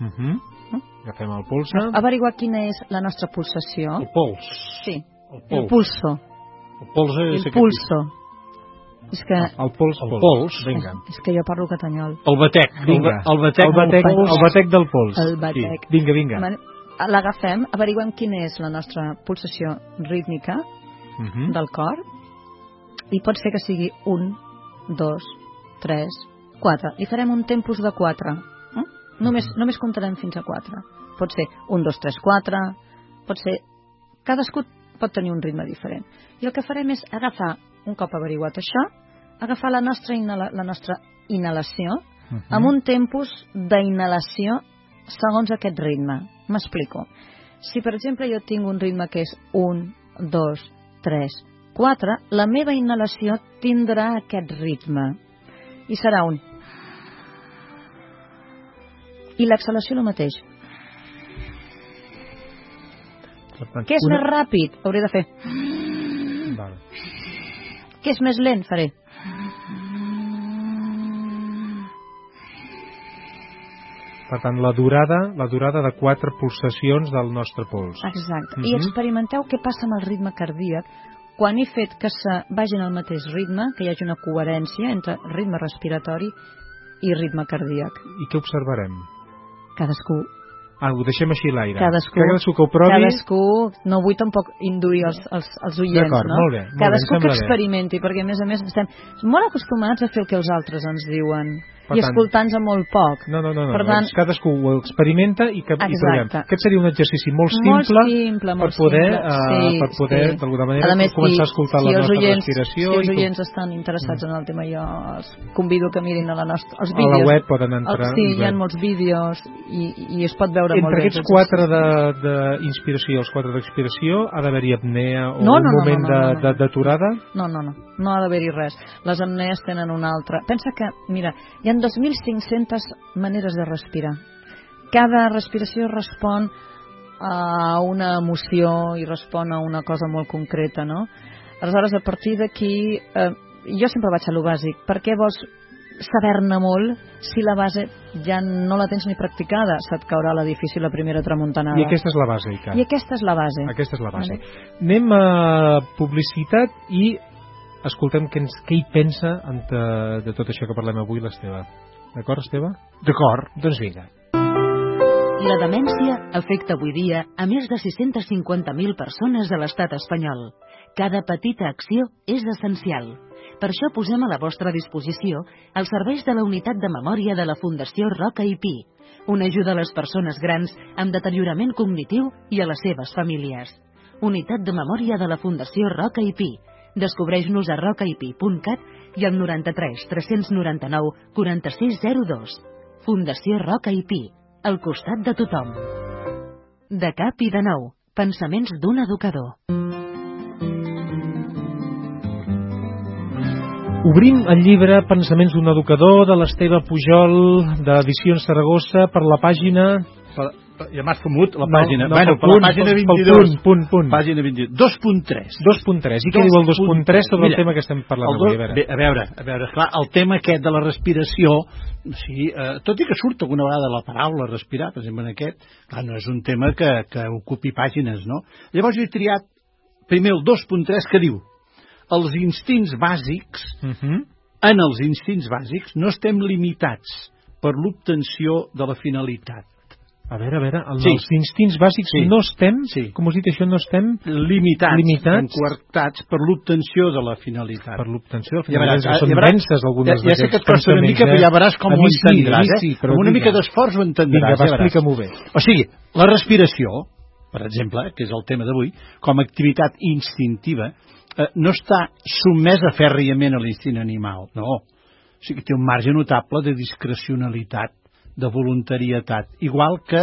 Speaker 1: Agafem el polze.
Speaker 4: Averiguar quina és la nostra pulsació.
Speaker 1: El pols.
Speaker 4: Sí, el pulso.
Speaker 1: El polze és
Speaker 4: el pulso. És que...
Speaker 1: El pols. Vinga.
Speaker 4: És que jo parlo catanyol.
Speaker 3: El batec.
Speaker 1: Vinga.
Speaker 3: El batec
Speaker 1: del pols.
Speaker 4: El batec.
Speaker 1: Sí. Vinga.
Speaker 4: L'agafem, averiguem quina és la nostra pulsació rítmica del cor, i pot ser que sigui 1, 2, 3, 4. Li farem un tempus de 4. Només comptarem fins a 4. Pot ser 1, 2, 3, 4. Pot ser... Cadascú pot tenir un ritme diferent. I el que farem és agafar, un cop averiguat això, agafar la nostra inhalació amb un tempus d'inhalació segons aquest ritme. M'explico. Si, per exemple, jo tinc un ritme que és 1, 2, 3, 4, la meva inhalació tindrà aquest ritme. I serà un... I l'exhalació el mateix. Què és més ràpid? Hauré de fer... Què és més lent? Faré...
Speaker 1: Per tant, la durada de 4 pulsacions del nostre pols.
Speaker 4: Exacte. I experimenteu què passa amb el ritme cardíac quan he fet que se vagin al mateix ritme, que hi hagi una coherència entre ritme respiratori i ritme cardíac.
Speaker 1: I què observarem?
Speaker 4: Cadascú.
Speaker 1: Ho deixem així l'aire.
Speaker 4: Cadascú
Speaker 1: que ho provi.
Speaker 4: Cadascú, no vull tampoc induir els oients, no?
Speaker 1: Molt bé,
Speaker 4: cadascú que experimenti, perquè a més estem molt acostumats a fer el que els altres ens diuen. I escoltar-nos a molt poc.
Speaker 1: No. Cadascú ho experimenta i provem. Aquest seria un exercici molt simple per poder d'alguna manera començar a escoltar la nostra respiració.
Speaker 4: Si els oients estan interessats en el tema, jo els convido que mirin els vídeos.
Speaker 1: A la web poden entrar.
Speaker 4: Sí, hi ha molts vídeos i es pot veure molt bé.
Speaker 1: Entre aquests 4 d'inspiració i els 4 d'expiració ha d'haver-hi apnea o un moment d'aturada?
Speaker 4: No ha d'haver-hi res. Les apnees tenen una altra. Pensa que, mira, hi ha 2.500 maneres de respirar. Cada respiració respon a una emoció i respon a una cosa molt concreta, no? Aleshores, a partir d'aquí, jo sempre vaig a lo bàsic. Per què vols saber-ne molt si la base ja no la tens ni practicada, se't caurà l'edifici la primera tramuntanada.
Speaker 1: I aquesta és la base, Icar.
Speaker 4: I aquesta és la base.
Speaker 1: Aquesta és la base. Anem a publicitat i escoltem què hi pensa de tot això que parlem avui l'Esteve. D'acord, Esteve?
Speaker 3: D'acord.
Speaker 1: Doncs vinga.
Speaker 2: La demència afecta avui dia a més de 650.000 persones a l'estat espanyol. Cada petita acció és essencial. Per això posem a la vostra disposició els serveis de la Unitat de Memòria de la Fundació Roca i Pi, una ajuda a les persones grans amb deteriorament cognitiu i a les seves famílies. Unitat de Memòria de la Fundació Roca i Pi. Descobreix-nos a rocaipi.cat i al 93 399 4602. Fundació Roca i Pi, al costat de tothom. De cap i de nou, pensaments d'un educador.
Speaker 1: Obrim el llibre Pensaments d'un educador de l'Esteve Pujol, d'Edicions Saragossa, per la pàgina...
Speaker 3: Ja m'has fumut la pàgina.
Speaker 1: No,
Speaker 3: bueno, per la pàgina 22.
Speaker 1: Punt.
Speaker 3: Pàgina 22. 2.3.
Speaker 1: 2.3. I què diu el 2.3 sobre el tema que estem parlant avui?
Speaker 3: A veure, clar, el tema aquest de la respiració, sí, tot i que surt alguna vegada la paraula respirar, per exemple en aquest, clar, no és un tema que ocupi pàgines, no? Llavors jo he triat primer el 2.3 que diu: els instints bàsics, en els instints bàsics no estem limitats per l'obtenció de la finalitat.
Speaker 1: A veure, els instints bàsics no estem, com us he dit això, no estem
Speaker 3: limitats, coartats per l'obtenció de la finalitat.
Speaker 1: Per l'obtenció de la finalitat, són denses algunes
Speaker 3: ja sé que et costa una mica, però ja veuràs com ho entendràs, amb una mica d'esforç ho entendràs.
Speaker 1: Vinga, explica-m'ho bé.
Speaker 3: O sigui, la respiració, per exemple, que és el tema d'avui, com a activitat instintiva, no està sotmesa fèrriament a l'instint animal, no. O sigui, té un marge notable de discrecionalitat, de voluntarietat, igual que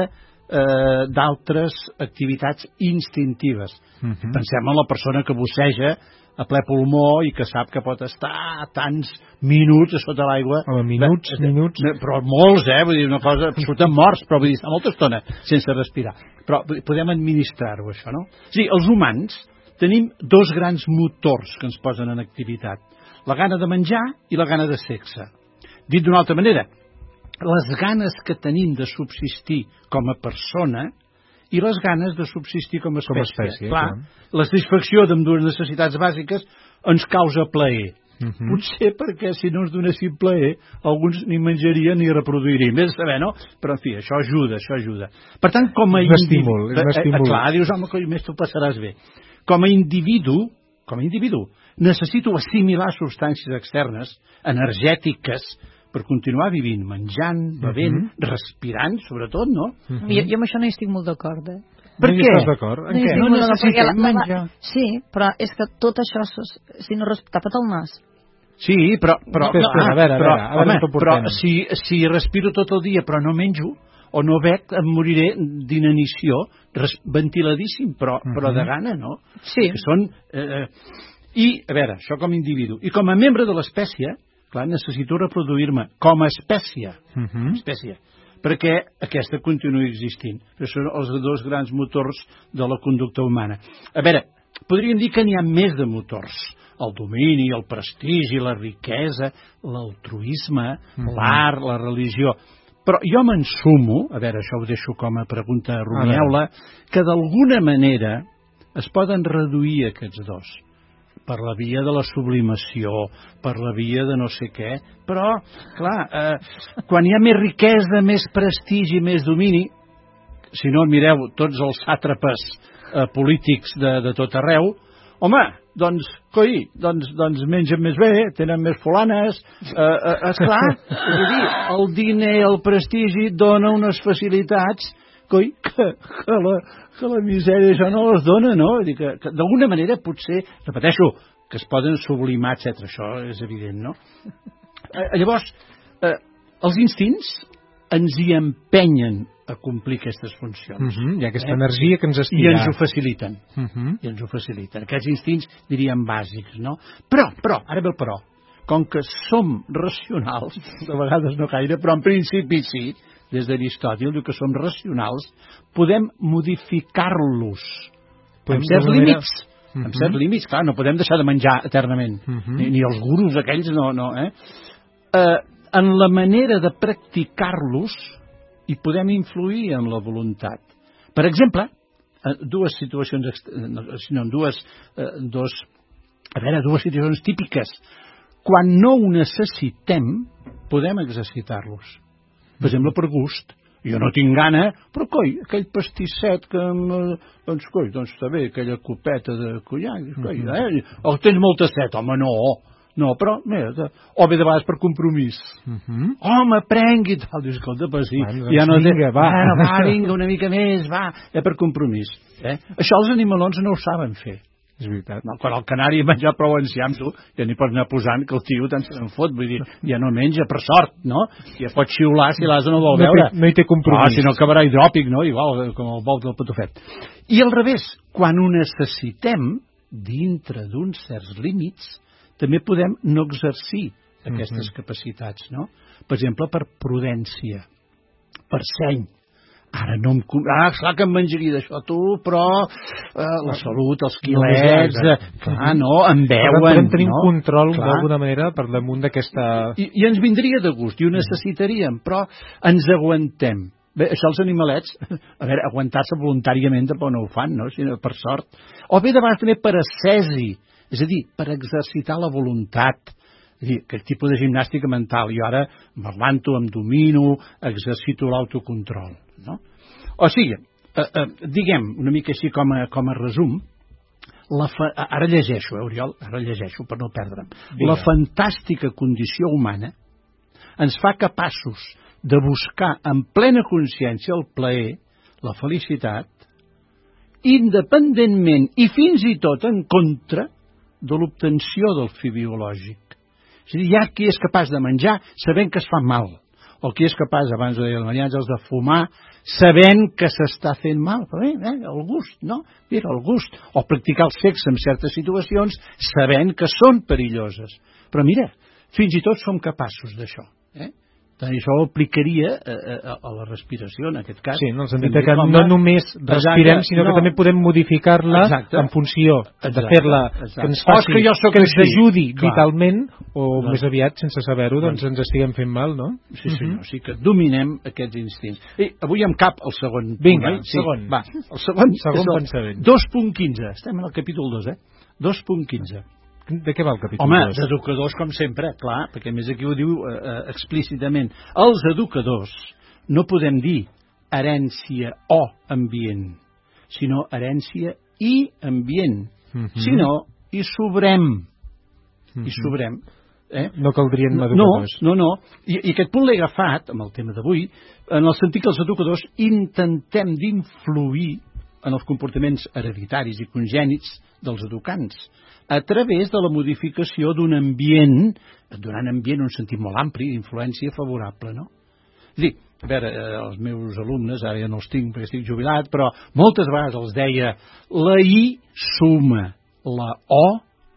Speaker 3: d'altres activitats instintives. Pensem en la persona que busseja a ple pulmó i que sap que pot estar tants minuts a sota l'aigua.
Speaker 1: Minuts.
Speaker 3: Però molts, vull dir, una cosa, surten morts, però vull dir, està molta estona sense respirar. Però podem administrar-ho, això, no? Sí, els humans tenim dos grans motors que ens posen en activitat: la gana de menjar i la gana de sexe. Dit d'una altra manera, les ganes que tenim de subsistir com a persona i les ganes de subsistir com a espècie. Clar, la satisfacció d'ambdues necessitats bàsiques ens causa plaer. Potser perquè si no ens donessin plaer, alguns ni menjarien ni reproduirien. Bé de saber, no? Però, en fi, això ajuda. Per tant, com a
Speaker 1: individu... És un estímul.
Speaker 3: Clar, dius, home, que més tu passaràs bé. Com a individu, necessito assimilar substàncies externes, energètiques, per continuar vivint, menjant, bevent, respirant, sobretot, no?
Speaker 4: Jo amb això no hi estic molt d'acord,
Speaker 3: Per què?
Speaker 1: No estàs d'acord? En què?
Speaker 3: No necessitem menjar.
Speaker 4: Sí, però és que tot això, si no tapa't el nas.
Speaker 3: Sí, però
Speaker 1: a veure,
Speaker 3: si respiro tot el dia però no menjo, o no bec, em moriré d'inanició, ventiladíssim, però de gana, no?
Speaker 4: Sí.
Speaker 3: I, a veure, això com a individu. I com a membre de l'espècie, clar, necessito reproduir-me com a espècie, perquè aquesta continuï existint. Això són els dos grans motors de la conducta humana. A veure, podríem dir que n'hi ha més de motors: el domini, el prestigi, la riquesa, l'altruisme, l'art, la religió. Però jo m'ensumo, a veure, això ho deixo com a pregunta a Romiaula, que d'alguna manera es poden reduir aquests dos, per la via de la sublimació, per la via de no sé què, però, clar, quan hi ha més riquesa, més prestigi, més domini, si no, mireu tots els sàtrapes polítics de tot arreu, home, doncs mengen més bé, tenen més folanes, esclar, és a dir, el diner, el prestigi dona unes facilitats que la misèria això no les dona, no? Que d'alguna manera potser, repeteixo, que es poden sublimar, etc. Això és evident, no? Llavors, els instints ens hi empenyen a complir aquestes funcions.
Speaker 1: Hi ha aquesta energia que ens estira.
Speaker 3: I ens ho faciliten. Aquests instints, diríem, bàsics, no? Però, ara ve el però, com que som racionals, de vegades no gaire, però en principi sí, des d'Aristòtil diu que som racionals, podem modificar-los amb certs límits. Amb certs límits, clar, no podem deixar de menjar eternament. Ni els gurus aquells, no. en la manera de practicar-los hi podem influir en la voluntat. Per exemple, dues situacions típiques. Quan no ho necessitem, podem exercitar-los. Per exemple, per gust. Jo no tinc gana, però coi, aquell pastisset que... Doncs està bé, aquella copeta de conyac. O tens molta set, home, no. No, però, mira, o bé de vegades per compromís. Home, prengui, tal, dius, escolta, però sí, ja no... Vinga, una mica més, va, per compromís. Això els animalons no ho saben fer.
Speaker 1: És veritat.
Speaker 3: Quan el canari menja prou enciam, tu, ja n'hi pots anar posant que el tio tant se n'en fot, vull dir, ja no menja, per sort, no? Ja pot xiular si l'ase no vol veure.
Speaker 1: No hi té compromís.
Speaker 3: Si no acabarà hidròpic, no? Igual, com el bou del patufet. I al revés, quan ho necessitem, dintre d'uns certs límits, també podem no exercir aquestes capacitats, no? Per exemple, per prudència, per seny. Ara no em... clar que em menjaria d'això, tu, però la salut, els quilets, clar, no, em veuen, no?
Speaker 1: Podem tenir un control, d'alguna manera, per damunt d'aquesta...
Speaker 3: I ens vindria de gust, i ho necessitaríem, però ens aguantem. Bé, això els animalets, a veure, aguantar-se voluntàriament tampoc no ho fan, no? Sinó per sort. O bé, de vegades també per ascesi, és a dir, per exercitar la voluntat. És a dir, aquest tipus de gimnàstica mental. Jo ara m'aguanto, em domino, exercito l'autocontrol. No? O sigui, diguem, una mica així com a resum, ara llegeixo, Oriol, ara llegeixo per no perdre'm. La fantàstica condició humana ens fa capaços de buscar en plena consciència el plaer, la felicitat, independentment i fins i tot en contra de l'obtenció del fi biològic. És a dir, hi ha qui és capaç de menjar sabent que es fa mal, o qui és capaç, abans ho deia el Marià Àngels, de fumar sabent que s'està fent mal. Però bé, el gust, no? Mira, el gust. O practicar el sexe en certes situacions sabent que són perilloses. Però mira, fins i tot som capaços d'això. Tant això ho aplicaria a la respiració, en aquest cas.
Speaker 1: Sí, en el sentit que no només respirem, sinó que també podem modificar-la en funció de fer-la que ens faci, que ens ajudi vitalment, o més aviat, sense saber-ho, doncs ens estiguem fent mal, no?
Speaker 3: Sí, senyor, sí que dominem aquests instints. Avui em cap el segon.
Speaker 1: Vinga, segon.
Speaker 3: Va, el segon
Speaker 1: pensament.
Speaker 3: 2.15, estem en el capítol 2, 2.15.
Speaker 1: De què va el capítol 2?
Speaker 3: Home, d'educadors, com sempre, clar, perquè més aquí ho diu explícitament. Els educadors no podem dir herència o ambient, sinó herència i ambient. Si no, hi sobrem. Hi sobrem.
Speaker 1: No caldrien educadors.
Speaker 3: No. I aquest punt l'he agafat, amb el tema d'avui, en el sentit que els educadors intentem d'influir en els comportaments hereditaris i congènits dels educants, a través de la modificació d'un ambient, donant ambient un sentit molt ampli d'influència favorable, no? És a dir, a veure, els meus alumnes, ara ja no els tinc perquè estic jubilat, però moltes vegades els deia, la I suma, la O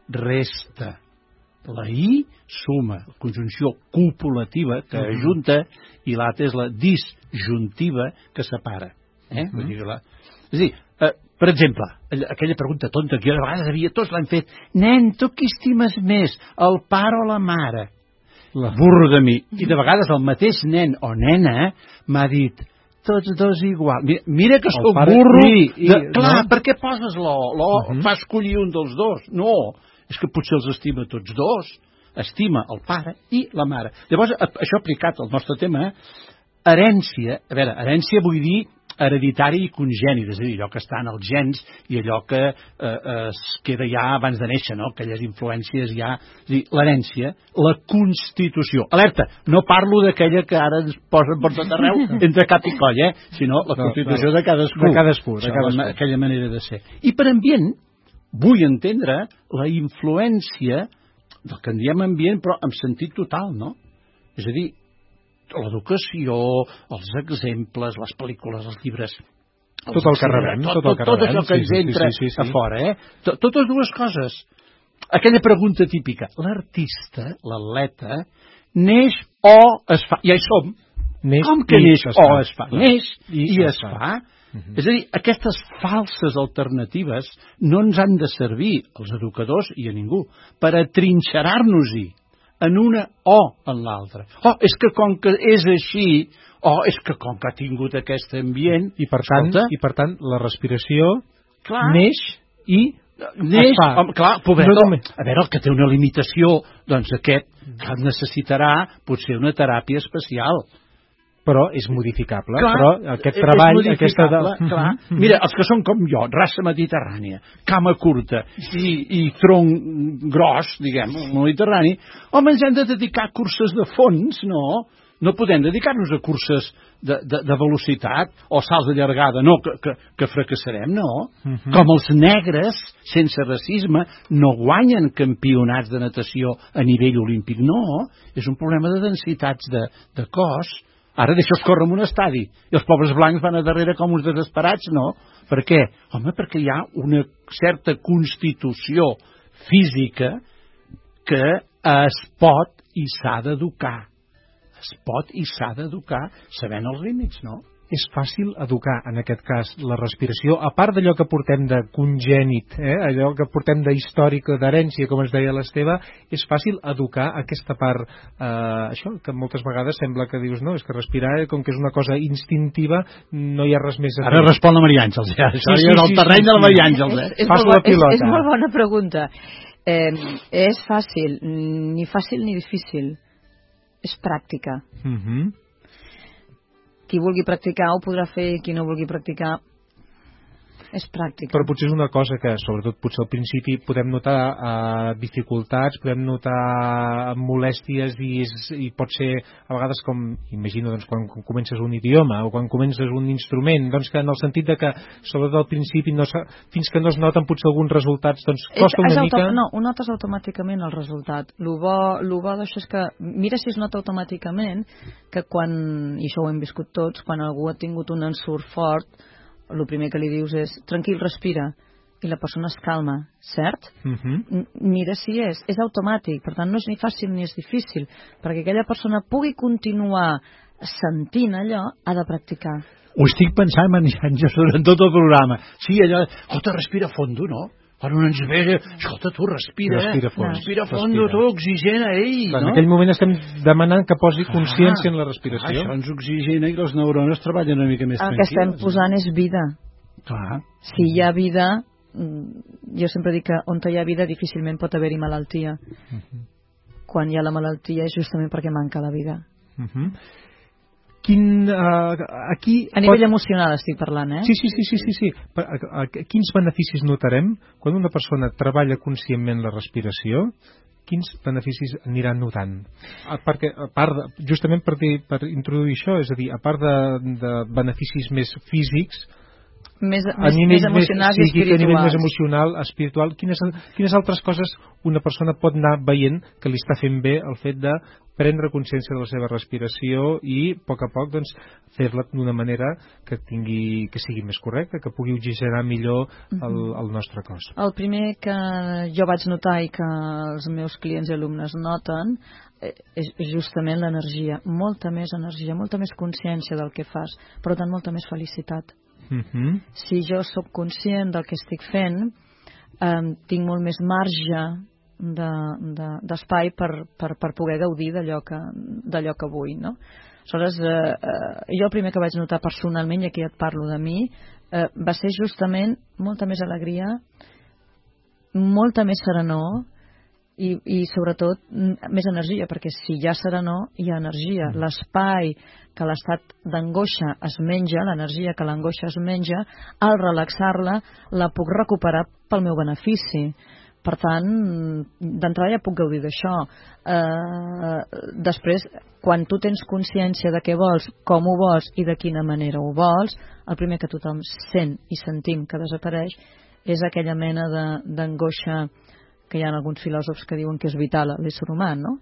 Speaker 3: resta. La I suma, conjunció copulativa que ajunta, i l'altra és la disjuntiva que separa. Vull dir, és a dir, per exemple, aquella pregunta tonta que jo de vegades tots l'han fet, nen, tu qui estimes més, el pare o la mare? Burro de mi. I de vegades el mateix nen o nena m'ha dit, tots dos igual. Mira que sóc burro. Clar, per què poses l'O? Fa escollir un dels dos. No, és que potser els estima tots dos. Estima el pare i la mare. Llavors, això aplicat al nostre tema, herència, a veure, herència vull dir hereditari i congènit, és a dir, allò que està en els gens i allò que es queda ja abans de néixer, no? Aquelles influències ja... És a dir, l'herència, la constitució. Alerta, no parlo d'aquella que ara ens posen per tot arreu entre cap i coll, sinó la constitució de cadascú.
Speaker 1: De cadascú.
Speaker 3: Aquella manera de ser. I per ambient, vull entendre la influència del que en diem ambient, però en sentit total, no? És a dir, l'educació, els exemples, les pel·lícules, els llibres...
Speaker 1: Tot el que rebem.
Speaker 3: Tot això que ens entra a fora, Totes dues coses. Aquella pregunta típica. L'artista, l'atleta, neix o es fa... Ja hi som. Com que neix o es fa? Neix i es fa. És a dir, aquestes falses alternatives no ens han de servir, als educadors i a ningú, per atrinxerar-nos-hi en una o en l'altra. És que com que és així, és que com que ha tingut aquest ambient...
Speaker 1: I per tant la respiració neix i
Speaker 3: neix, clar, pobret, a veure, el que té una limitació, doncs aquest necessitarà potser una teràpia especial.
Speaker 1: Però és modificable,
Speaker 3: clar,
Speaker 1: però aquest treball...
Speaker 3: Clar. Mira, els que són com jo, raça mediterrània, cama curta i tronc gros, diguem, mediterrani, home, ens hem de dedicar a curses de fons, no? No podem dedicar-nos a curses de velocitat o salts de llargada, no, que fracassarem, no? Com els negres, sense racisme, no guanyen campionats de natació a nivell olímpic, no. És un problema de densitats de cos. Ara deixa'ls córrer en un estadi i els pobres blancs van a darrere com uns desesperats, no? Per què? Home, perquè hi ha una certa constitució física que es pot i s'ha d'educar. Es pot i s'ha d'educar sabent els límits, no?
Speaker 1: És fàcil educar, en aquest cas, la respiració, a part d'allò que portem de congènit, allò que portem d'històric, d'herència, com ens deia l'Esteve, és fàcil educar aquesta part, això, que moltes vegades sembla que dius, no, és que respirar, com que és una cosa instintiva, no hi ha res més a fer.
Speaker 3: Ara respon la Maria Àngels, ja. Això ja és el terreny de la Maria Àngels,
Speaker 1: Fas la pilota.
Speaker 4: És molt bona pregunta. És fàcil, ni fàcil ni difícil. És pràctica. Qui vulgui practicar ho podrà fer, qui no vulgui practicar és pràctica.
Speaker 1: Però potser és una cosa que, sobretot potser al principi, podem notar dificultats, podem notar molèsties i pot ser a vegades com, imagino, doncs, quan comences un idioma o quan comences un instrument, doncs que en el sentit de que sobretot al principi fins que no es noten potser alguns resultats, doncs costa una mica...
Speaker 4: No, ho notes automàticament el resultat. Lo bo d'això és que mira si es nota automàticament que quan, i això ho hem viscut tots, quan algú ha tingut un ensurt fort, el primer que li dius és tranquil, respira, i la persona es calma, cert? Mira si és automàtic, per tant no és ni fàcil ni és difícil, perquè aquella persona pugui continuar sentint allò, ha de practicar.
Speaker 3: Ho estic pensant, Maria Àngels, durant tot el programa. Sí, allò, respira fondo, no? Quan un ens ve, escolta, tu, respira fondo, tu, oxigena, no?
Speaker 1: En aquell moment estem demanant que posi consciència en la respiració.
Speaker 3: Això ens oxigena i les neurones treballen una mica més tranquil·les.
Speaker 4: El que estem posant és vida.
Speaker 3: Clar.
Speaker 4: Si hi ha vida, jo sempre dic que on hi ha vida difícilment pot haver-hi malaltia. Quan hi ha la malaltia és justament perquè manca la vida.
Speaker 1: Aquí
Speaker 4: a nivell emocional estic parlant,
Speaker 1: Sí. Quins beneficis notarem quan una persona treballa conscientment la respiració? Quins beneficis aniran notant? Perquè, justament per introduir això, és a dir, a part de beneficis més físics,
Speaker 4: més emocionals i espirituals.
Speaker 1: A nivell més emocional, espiritual, quines altres coses una persona pot anar veient que li està fent bé el fet de prendre consciència de la seva respiració i a poc doncs, fer-la d'una manera que sigui més correcta, que pugui oxigenar millor el nostre cos.
Speaker 4: El primer que jo vaig notar i que els meus clients i alumnes noten és justament l'energia. Molta més energia, molta més consciència del que fas, però tant molta més felicitat. Si jo sóc conscient del que estic fent, tinc molt més marge d'espai per poder gaudir d'allò que vull, no? Aleshores, jo el primer que vaig notar personalment, i aquí et parlo de mi, va ser justament molta més alegria, molta més serenor i sobretot més energia, perquè si hi ha serenor hi ha energia. L'espai que l'estat d'angoixa es menja, l'energia que l'angoixa es menja, al relaxar-la la puc recuperar pel meu benefici. Per tant, d'entrada ja puc gaudir d'això. Després, quan tu tens consciència de què vols, com ho vols i de quina manera ho vols, el primer que tothom sent i sentim que desapareix és aquella mena d'angoixa que hi ha alguns filòsofs que diuen que és vital a l'ésser humà, no?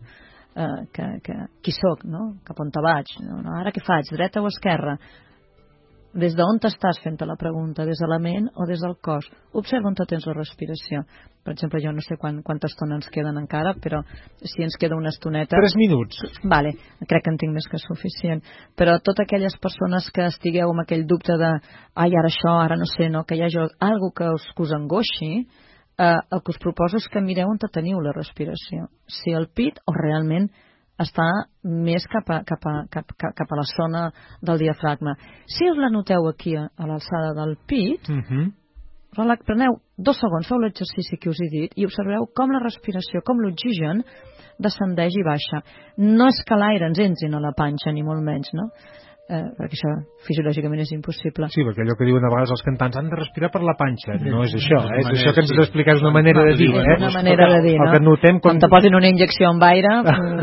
Speaker 4: Qui soc, no? Cap on te vaig? No? Ara què faig? Dreta o esquerra? Des d'on t'estàs fent-te la pregunta? Des de la ment o des del cos? Observa on tens la respiració. Per exemple, jo no sé quanta estona ens queden encara, però si ens queda una estoneta...
Speaker 1: 3 minuts.
Speaker 4: Vale, crec que en tinc més que suficient. Però totes aquelles persones que estigueu amb aquell dubte de ai, ara això, ara no sé, no, que hi hagi alguna cosa que us angoixi, el que us proposo és que mireu on teniu la respiració. Si el pit o realment està més cap a la zona del diafragma. Si us la noteu aquí a l'alçada del pit, preneu 2 segons, feu l'exercici que us he dit i observeu com la respiració, com l'oxigen descendeix i baixa. No és que l'aire ens entri a la panxa, ni molt menys, no? Perquè això fisiològicament és impossible.
Speaker 1: Sí, perquè allò que diuen a vegades els cantants han de respirar per la panxa, no és això, és això que ens has d'explicar, és una manera de dir,
Speaker 4: És una manera de dir, no?
Speaker 1: El que notem
Speaker 4: quan te posin una injecció amb aire,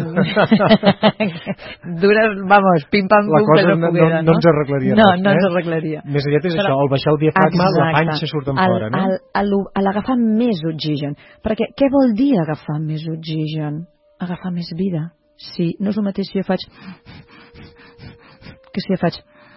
Speaker 4: dures, vamos, pim-pam-pum, però foguera, no?
Speaker 1: No ens arreglaria
Speaker 4: res.
Speaker 1: No
Speaker 4: ens arreglaria.
Speaker 1: Més aviat és això, al baixar el diafragma, la panxa surt en fora, no?
Speaker 4: A l'agafar més oxigen. Perquè què vol dir agafar més oxigen? Agafar més vida. Sí, no és el mateix si jo faig... que si jo faig...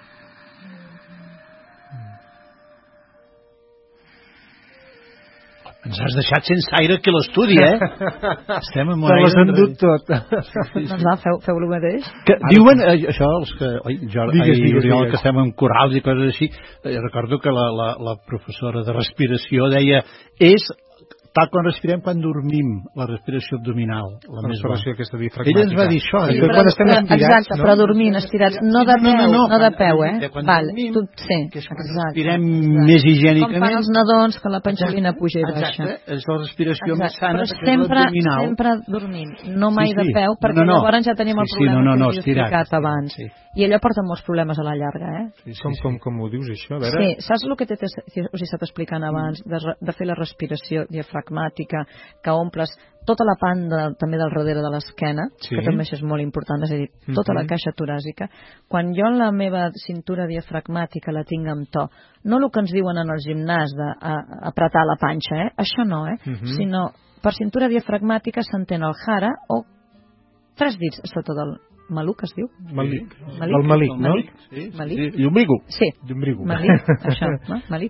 Speaker 3: Ens has deixat sense aire aquí a l'estudi, Estem amb
Speaker 1: te l'has endut tot.
Speaker 4: Doncs va, feu el mateix.
Speaker 3: Diuen, això, els que... Oriol, que estem en corals i coses així, recordo que la professora de respiració deia, és... tal quan respirem quan dormim, la respiració abdominal, la
Speaker 1: respiració aquesta diafragmàtica.
Speaker 3: Ella ens va dir això.
Speaker 1: Quan estem estirats,
Speaker 4: exacte, però dormint, estirats, no de peu, no de peu,
Speaker 3: Quan
Speaker 4: dormim,
Speaker 3: que és quan respirem més higiènicament.
Speaker 4: Com fan els nadons, que la panxolina puja i baixa.
Speaker 3: Exacte, és la respiració més sana,
Speaker 4: però sempre dormint, no mai de peu, perquè llavors ja tenim el problema que us he explicat abans. I allò porta molts problemes a la llarga,
Speaker 1: Com ho dius, això?
Speaker 4: Sí, saps el que us he estat explicant abans, de fer la respiració diafragmàtica, que omples tota la banda també del darrere de l'esquena, que també això és molt important, és a dir, tota la caixa toràcica. Quan jo la meva cintura diafragmàtica la tinc amb to, no el que ens diuen en el gimnàs d'apretar la panxa, això no, sinó per cintura diafragmàtica s'entén el jara o 3 dits sota del maluc, es diu?
Speaker 1: Malic. El malic, no?
Speaker 4: Malic.
Speaker 3: Llumbrigu.
Speaker 4: Sí, malic, això, no? Malic.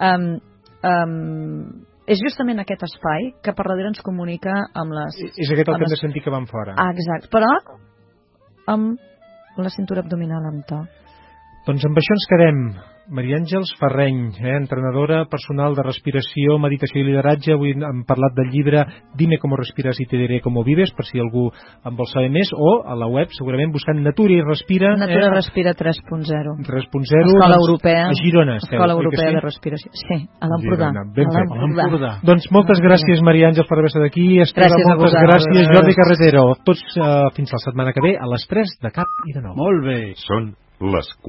Speaker 4: És justament aquest espai que per darrere ens comunica amb les...
Speaker 1: És aquest el que hem de sentir que van fora.
Speaker 4: Exacte, però amb la cintura abdominal amb to.
Speaker 1: Doncs amb això ens quedem. Maria Àngels Ferreny, entrenadora personal de respiració, meditació i lideratge. Avui hem parlat del llibre Dime cómo respiras y te diré cómo vives, per si algú en vol saber més, o a la web, segurament buscant Natura i Respira.
Speaker 4: Natura Respira 3.0.
Speaker 1: 3.0
Speaker 4: Escola Europea.
Speaker 1: A Girona.
Speaker 4: Escola Europea de Respiració. Sí, a l'Empordà.
Speaker 1: Ben fet. Doncs moltes gràcies, Maria Àngels, per haver estat aquí.
Speaker 4: Gràcies a
Speaker 1: moltes gràcies, Jordi Carretero. Tots fins la setmana que ve, a les 3 de cap i de nou.
Speaker 3: Molt bé.
Speaker 11: Són les